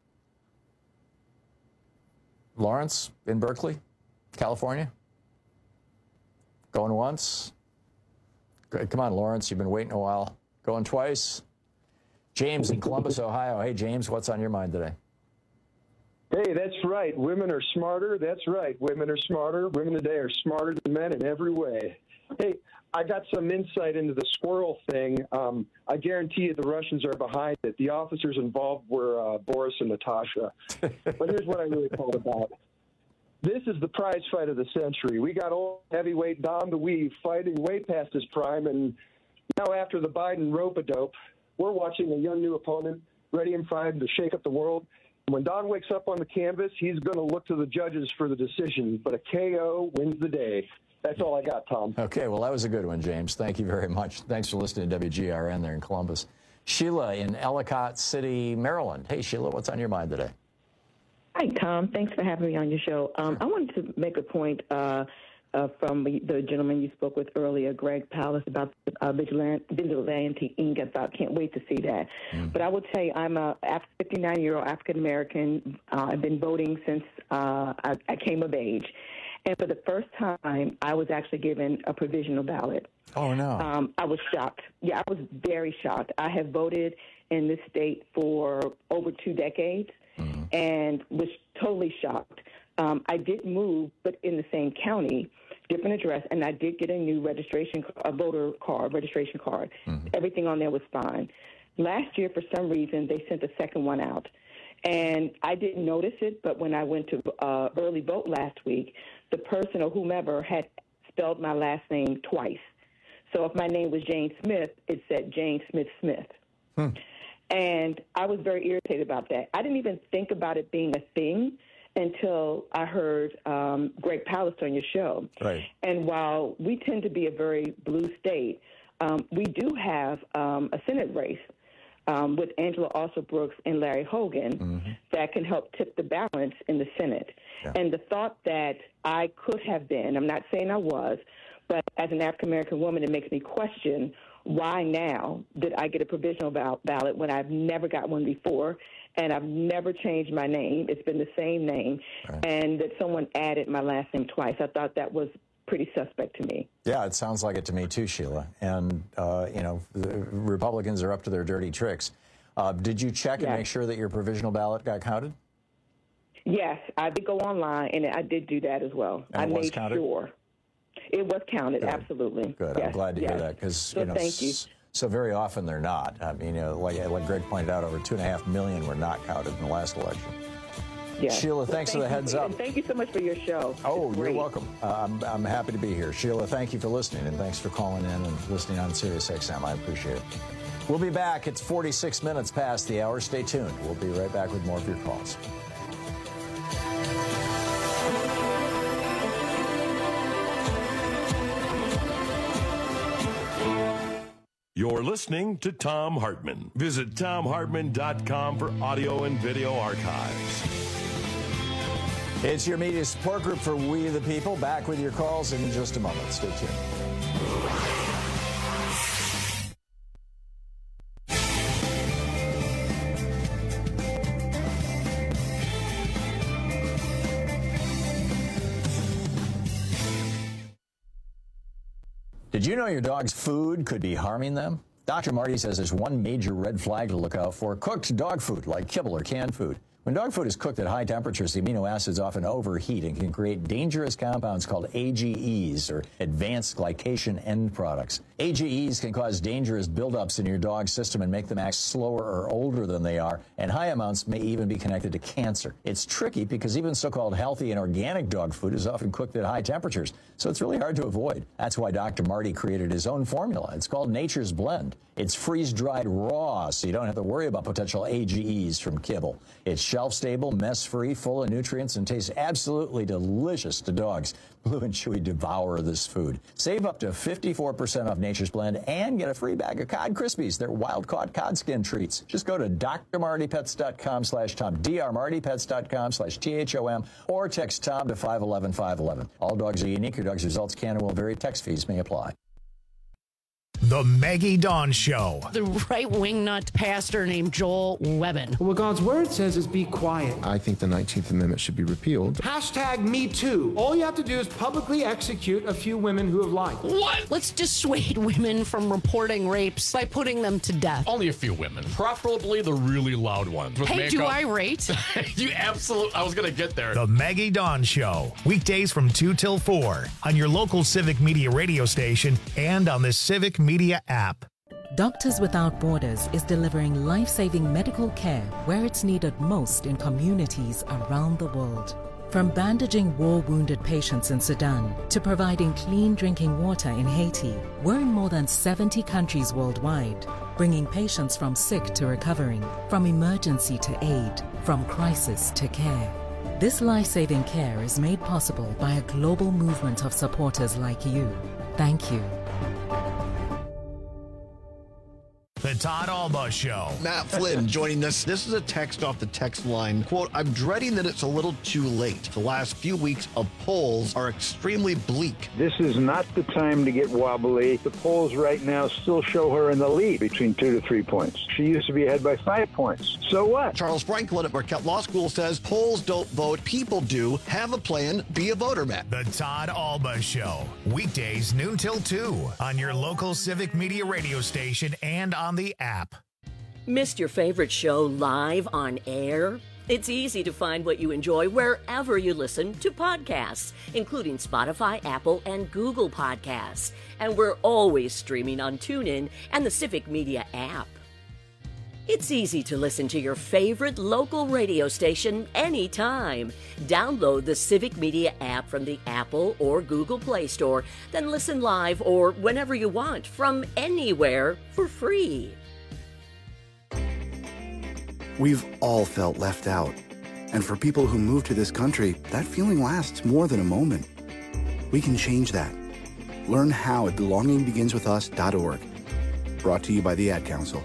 Lawrence in Berkeley, California? Going once? Come on, Lawrence, you've been waiting a while. Going twice? James in Columbus, Ohio. Hey, James, what's on your mind today? Hey, that's right. Women are smarter. That's right. Women are smarter. Women today are smarter than men in every way. Hey, I got some insight into the squirrel thing. Um, I guarantee you the Russians are behind it. The officers involved were uh, Boris and Natasha. But here's what I really called about. This is the prize fight of the century. We got old heavyweight Dom DeWeeve fighting way past his prime, and now after the Biden rope-a-dope, we're watching a young new opponent ready and primed to shake up the world. When Don wakes up on the canvas, he's going to look to the judges for the decision, but a K O wins the day. That's all I got, Tom. Okay, well, that was a good one, James. Thank you very much. Thanks for listening to W G R N there in Columbus. Sheila in Ellicott City, Maryland. Hey, Sheila, what's on your mind today? Hi, Tom. Thanks for having me on your show. Um, I wanted to make a point uh, uh, from the gentleman you spoke with earlier, Greg Palast, about uh, Vigilante, Vigilante Incorporated. I thought, can't wait to see that. Mm. But I will tell you, I'm a fifty-nine-year-old African-American. Uh, I've been voting since uh, I, I came of age. And for the first time, I was actually given a provisional ballot. Oh, no. Um, I was shocked. Yeah, I was very shocked. I have voted in this state for over two decades mm-hmm. and was totally shocked. Um, I did move, but in the same county, different address, and I did get a new registration, a voter card, registration card. Mm-hmm. Everything on there was fine. Last year, for some reason, they sent a second one out. And I didn't notice it, but when I went to uh, early vote last week, the person or whomever had spelled my last name twice. So if my name was Jane Smith, it said Jane Smith Smith. Hmm. And I was very irritated about that. I didn't even think about it being a thing until I heard um, Greg Palast on your show. Right. And while we tend to be a very blue state, um, we do have um, a Senate race um, with Angela Alsobrooks and Larry Hogan mm-hmm. that can help tip the balance in the Senate. Yeah. And the thought that I could have been, I'm not saying I was, but as an African-American woman, it makes me question why now did I get a provisional ballot when I've never got one before, and I've never changed my name. It's been the same name, right. And that someone added my last name twice. I thought that was pretty suspect to me. Yeah, it sounds like it to me too, Sheila. And, uh, you know, the Republicans are up to their dirty tricks. Uh, did you check yes. and make sure that your provisional ballot got counted? Yes, I did go online, and I did do that as well. And I it was made counted? sure. It was counted, Good. absolutely. Good. Yes, I'm glad to yes. hear that because so you know, thank you. S- so very often they're not. I mean, you know, like like Greg pointed out, over two and a half million were not counted in the last election. Yes. Sheila, well, thanks thank for the heads for, up. And thank you so much for your show. Oh, you're welcome. Uh, I'm I'm happy to be here, Sheila. Thank you for listening, and thanks for calling in and listening on Sirius X M. I appreciate it. We'll be back. It's forty-six minutes past the hour. Stay tuned. We'll be right back with more of your calls. You're listening to Thom Hartmann. Visit Thom Hartmann dot com for audio and video archives. It's your media support group for We the People. Back with your calls in just a moment. Stay tuned. Did you know your dog's food could be harming them? Doctor Marty says there's one major red flag to look out for: cooked dog food like kibble or canned food. When dog food is cooked at high temperatures, the amino acids often overheat and can create dangerous compounds called A G Es, or advanced glycation end products. A G Es can cause dangerous buildups in your dog's system and make them act slower or older than they are, and high amounts may even be connected to cancer. It's tricky because even so-called healthy and organic dog food is often cooked at high temperatures, so it's really hard to avoid. That's why Doctor Marty created his own formula. It's called Nature's Blend. It's freeze-dried raw, so you don't have to worry about potential A G Es from kibble. It's shelf-stable, mess-free, full of nutrients, and tastes absolutely delicious to dogs. Blue and Chewy devour this food. Save up to fifty-four percent off Nature's Blend and get a free bag of Cod Krispies. They're wild-caught cod skin treats. Just go to D R Marty Pets dot com slash Tom, D R Marty Pets dot com slash T H O M, or text Tom to five one one, five one one. All dogs are unique. Your dog's results can and will vary. Text fees may apply. The Maggie Dawn Show. The right-wing nut pastor named Joel Webbin. What God's word says is be quiet. I think the nineteenth Amendment should be repealed. Hashtag Me Too. All you have to do is publicly execute a few women who have lied. What? Let's dissuade women from reporting rapes by putting them to death. Only a few women, preferably the really loud ones. With hey, makeup. do I rate? You absolutely, I was going to get there. The Maggie Dawn Show. Weekdays from two till four on your local Civic Media radio station and on the Civic Media app. Doctors Without Borders is delivering life-saving medical care where it's needed most in communities around the world. From bandaging war-wounded patients in Sudan to providing clean drinking water in Haiti, we're in more than seventy countries worldwide, bringing patients from sick to recovering, from emergency to aid, from crisis to care. This life-saving care is made possible by a global movement of supporters like you. Thank you. The Todd Alba Show. Matt Flynn joining us. This is a text off the text line. Quote, I'm dreading that it's a little too late. The last few weeks of polls are extremely bleak. This is not the time to get wobbly. The polls right now still show her in the lead between two to three points. She used to be ahead by five points. So what? Charles Franklin at Marquette Law School says polls don't vote, people do. Have a plan, be a voter, Matt. The Todd Alba Show. Weekdays noon till two on your local Civic Media radio station and on the app. Missed your favorite show live on air? It's easy to find what you enjoy wherever you listen to podcasts, including Spotify, Apple, and Google Podcasts. And we're always streaming on TuneIn and the Civic Media app. It's easy to listen to your favorite local radio station anytime. Download the Civic Media app from the Apple or Google Play Store, then listen live or whenever you want from anywhere for free. We've all felt left out. And for people who move to this country, that feeling lasts more than a moment. We can change that. Learn how at belonging begins with us dot org. Brought to you by the Ad Council.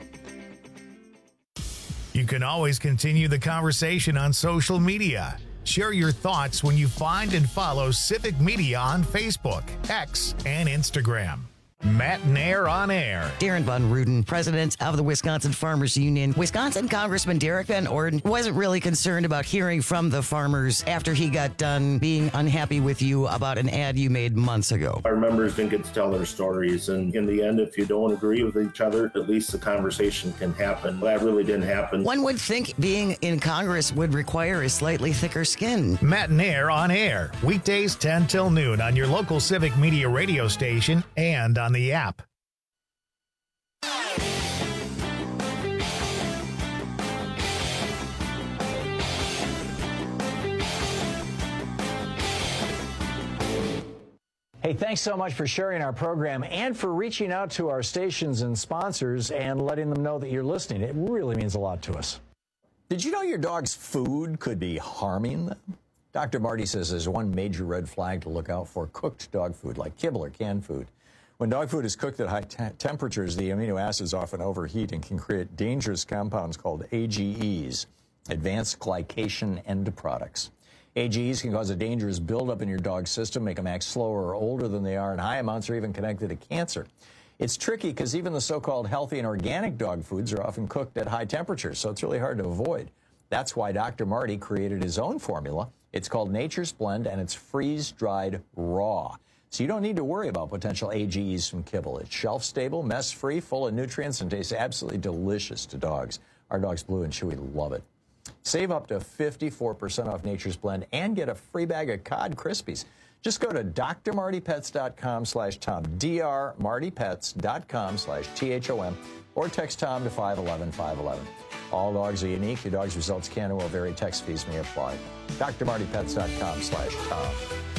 You can always continue the conversation on social media. Share your thoughts when you find and follow Civic Media on Facebook, X, and Instagram. Matt Nair on air. Darren Von Ruden, president of the Wisconsin Farmers Union. Wisconsin Congressman Derek Van Orden wasn't really concerned about hearing from the farmers after he got done being unhappy with you about an ad you made months ago. Our members didn't get to tell their stories, and in the end, if you don't agree with each other, at least the conversation can happen. That really didn't happen. One would think being in Congress would require a slightly thicker skin. Matt Nair on air, weekdays ten till noon on your local Civic Media radio station and on the app. Hey, thanks so much for sharing our program and for reaching out to our stations and sponsors and letting them know that you're listening. It really means a lot to us. Did you know your dog's food could be harming them? Doctor Marty says there's one major red flag to look out for: cooked dog food, like kibble or canned food. When dog food is cooked at high te- temperatures, the amino acids often overheat and can create dangerous compounds called A G Es, advanced glycation end products. A G Es can cause a dangerous buildup in your dog's system, make them act slower or older than they are, and high amounts are even connected to cancer. It's tricky because even the so-called healthy and organic dog foods are often cooked at high temperatures, so it's really hard to avoid. That's why Doctor Marty created his own formula. It's called Nature's Blend, and it's freeze-dried raw. So you don't need to worry about potential A G Es from kibble. It's shelf-stable, mess-free, full of nutrients, and tastes absolutely delicious to dogs. Our dogs, Blue and Chewy, love it. Save up to fifty-four percent off Nature's Blend and get a free bag of Cod Krispies. Just go to d r marty pets dot com slash tom, d r marty pets dot com slash T H O M, or text Tom to five one one, five one one. All dogs are unique. Your dog's results can or will vary. Text fees may apply. d r marty pets dot com slash tom.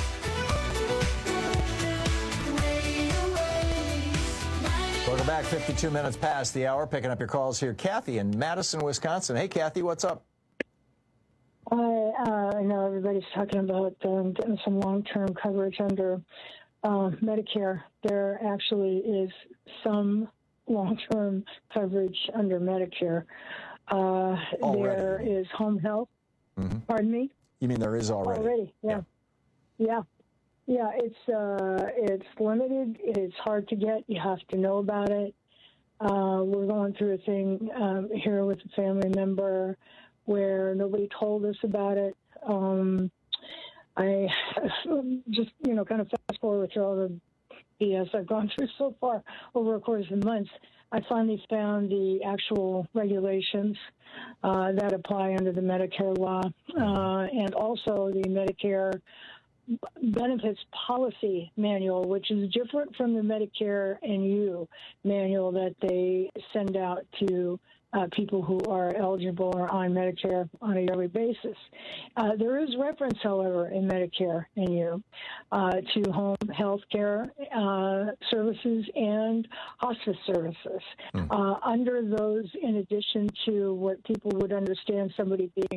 Welcome back. fifty-two minutes past the hour. Picking up your calls here. Kathy in Madison, Wisconsin. Hey, Kathy, what's up? I, uh, I know everybody's talking about um, getting some long-term coverage under uh, Medicare. There actually is some long-term coverage under Medicare. Uh, there is home health. Mm-hmm. Pardon me? You mean there is already? Already, yeah. Yeah. Yeah, it's uh, it's limited. It's hard to get. You have to know about it. Uh, we're going through a thing um, here with a family member where nobody told us about it. Um, I just, you know, kind of fast forward through all the B S I've gone through so far over a course of months. I finally found the actual regulations uh, that apply under the Medicare law, uh, and also the Medicare Benefits Policy Manual, which is different from the Medicare and You manual that they send out to uh, people who are eligible or on Medicare on a yearly basis. Uh, there is reference, however, in Medicare and You uh, to home health care uh, services and hospice services. Mm. Uh, under those, in addition to what people would understand somebody being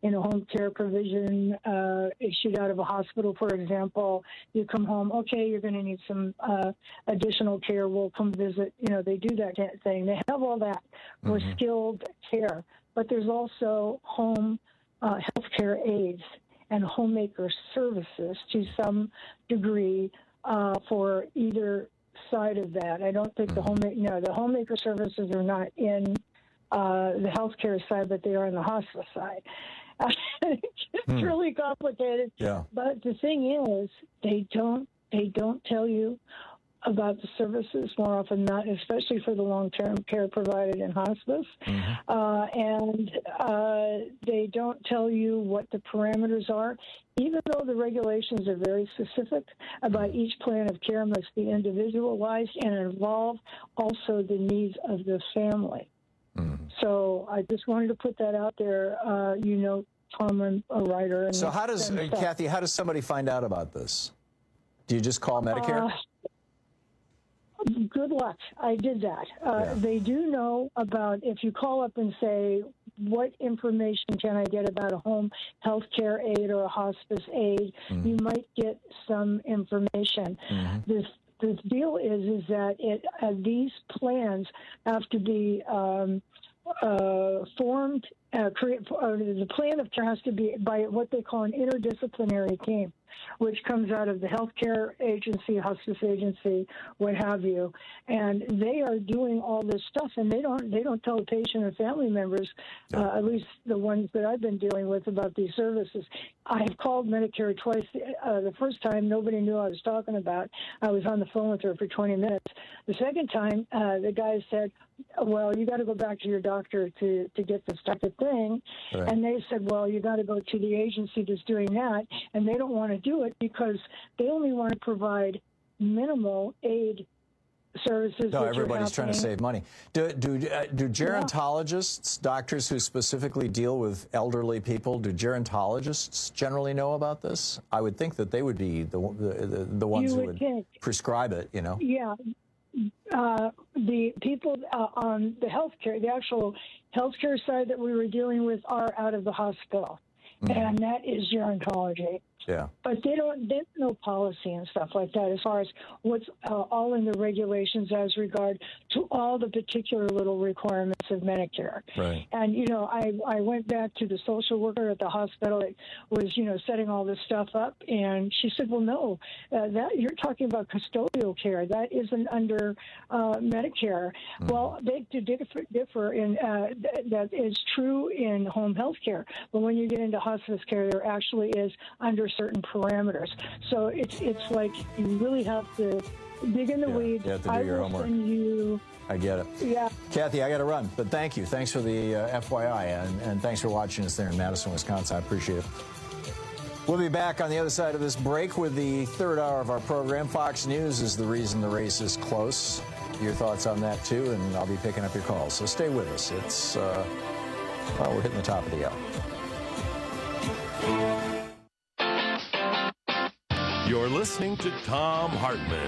in a home care provision uh, issued out of a hospital, for example. You come home, okay, you're going to need some uh, additional care. We'll come visit. You know, they do that thing. They have all that for mm-hmm. skilled care. But there's also home uh, health care aides and homemaker services to some degree uh, for either side of that. I don't think the home, no, the homemaker services are not in uh, the healthcare side, but they are in the hospice side. It's hmm. really complicated. Yeah. But the thing is, they don't they don't tell you about the services more often than not, especially for the long-term care provided in hospice. Mm-hmm. Uh, and uh, they don't tell you what the parameters are, even though the regulations are very specific about each plan of care must be individualized and involve also the needs of the family. Mm-hmm. So I just wanted to put that out there. Uh, you know, Tom, I'm a writer. And so how does, uh, Kathy, how does somebody find out about this? Do you just call Medicare? Uh, Good luck. I did that. Uh, yeah. They do know about, if you call up and say, what information can I get about a home health care aide or a hospice aide, mm-hmm. you might get some information. Mm-hmm. This the deal is is that it uh, these plans have to be um, uh, formed, uh, create, uh, the plan of care has to be by what they call an interdisciplinary team, which comes out of the healthcare agency, hospice agency, what have you, and they are doing all this stuff, and they don't they don't tell the patient or family members, yeah. uh, at least the ones that I've been dealing with, about these services. I've called Medicare twice. Uh, the first time, nobody knew I was talking about. I was on the phone with her for twenty minutes. The second time, uh, the guy said, well, you got to go back to your doctor to, to get this type of thing. Right. And they said, well, you got to go to the agency that's doing that, and they don't want to do it because they only want to provide minimal aid services. No, everybody's trying to save money. Do do uh, do gerontologists, yeah. doctors who specifically deal with elderly people, do gerontologists generally know about this? I would think that they would be the the, the, the ones you who would think. prescribe it, you know? Yeah. Uh, the people uh, on the healthcare, the actual healthcare side that we were dealing with are out of the hospital, mm-hmm. and that is gerontology. Yeah. But they don't, there's no policy and stuff like that as far as what's uh, all in the regulations as regard to all the particular little requirements of Medicare. Right. And, you know, I, I went back to the social worker at the hospital that was, you know, setting all this stuff up, and she said, well, no, uh, that you're talking about custodial care. That isn't under uh, Medicare. Mm. Well, they do differ, differ in, uh, th- that is true in home health care. But when you get into hospice care, there actually is under certain parameters. So it's it's like you really have to dig in the yeah, weeds. You have to do I your will homework. Send you, I get it. Yeah. Kathy, I got to run, but thank you. Thanks for the uh, F Y I, and, and thanks for watching us there in Madison, Wisconsin. I appreciate it. We'll be back on the other side of this break with the third hour of our program. Fox News is the reason the race is close. Your thoughts on that, too, and I'll be picking up your calls. So stay with us. It's, uh, well, we're hitting the top of the hour. You're listening to Thom Hartmann.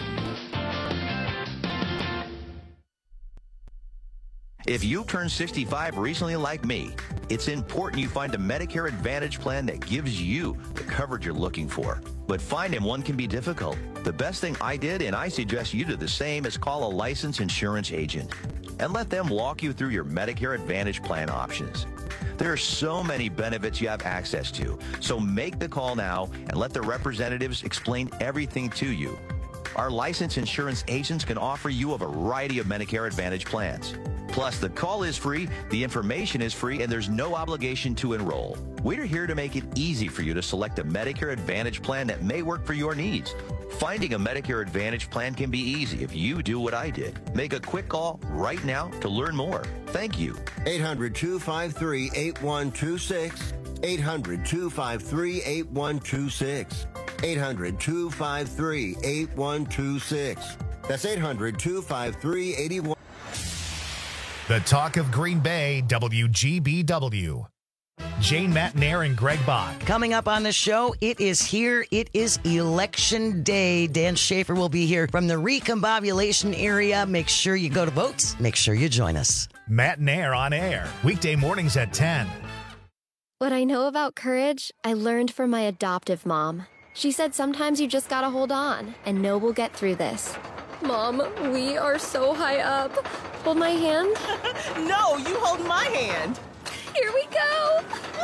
If you turned sixty-five recently like me, it's important you find a Medicare Advantage plan that gives you the coverage you're looking for. But finding one can be difficult. The best thing I did, and I suggest you do the same, is call a licensed insurance agent and let them walk you through your Medicare Advantage plan options. There are so many benefits you have access to, so make the call now and let the representatives explain everything to you. Our licensed insurance agents can offer you a variety of Medicare Advantage plans. Plus, the call is free, the information is free, and there's no obligation to enroll. We're here to make it easy for you to select a Medicare Advantage plan that may work for your needs. Finding a Medicare Advantage plan can be easy if you do what I did. Make a quick call right now to learn more. Thank you. eight hundred, two five three, eight one two six. eight hundred, two five three, eight one two six. eight hundred, two five three, eight one two six. That's eight hundred, two five three, eight one. The Talk of Green Bay, W G B W. Jane Matnair and Greg Bach. Coming up on the show, it is here. It is Election Day. Dan Schaefer will be here from the recombobulation area. Make sure you go to vote. Make sure you join us. Matnair on air, weekday mornings at ten. What I know about courage, I learned from my adoptive mom. She said sometimes you just gotta hold on and know we'll get through this. Mom, we are so high up. Hold my hand. No, you hold my hand. Here we go.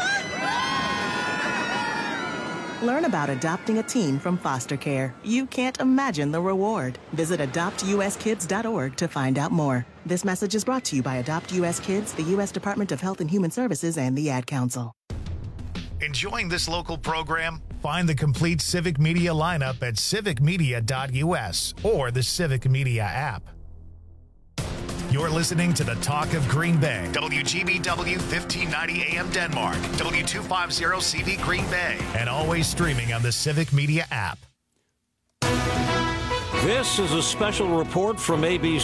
Learn about adopting a teen from foster care. You can't imagine the reward. Visit adopt u s kids dot org to find out more. This message is brought to you by Adopt U S Kids, the U S Department of Health and Human Services, and the Ad Council. Enjoying this local program? Find the complete Civic Media lineup at civic media dot u s or the Civic Media app. You're listening to the Talk of Green Bay. W G B W fifteen ninety A M Denmark. W two fifty C V Green Bay. And always streaming on the Civic Media app. This is a special report from A B C.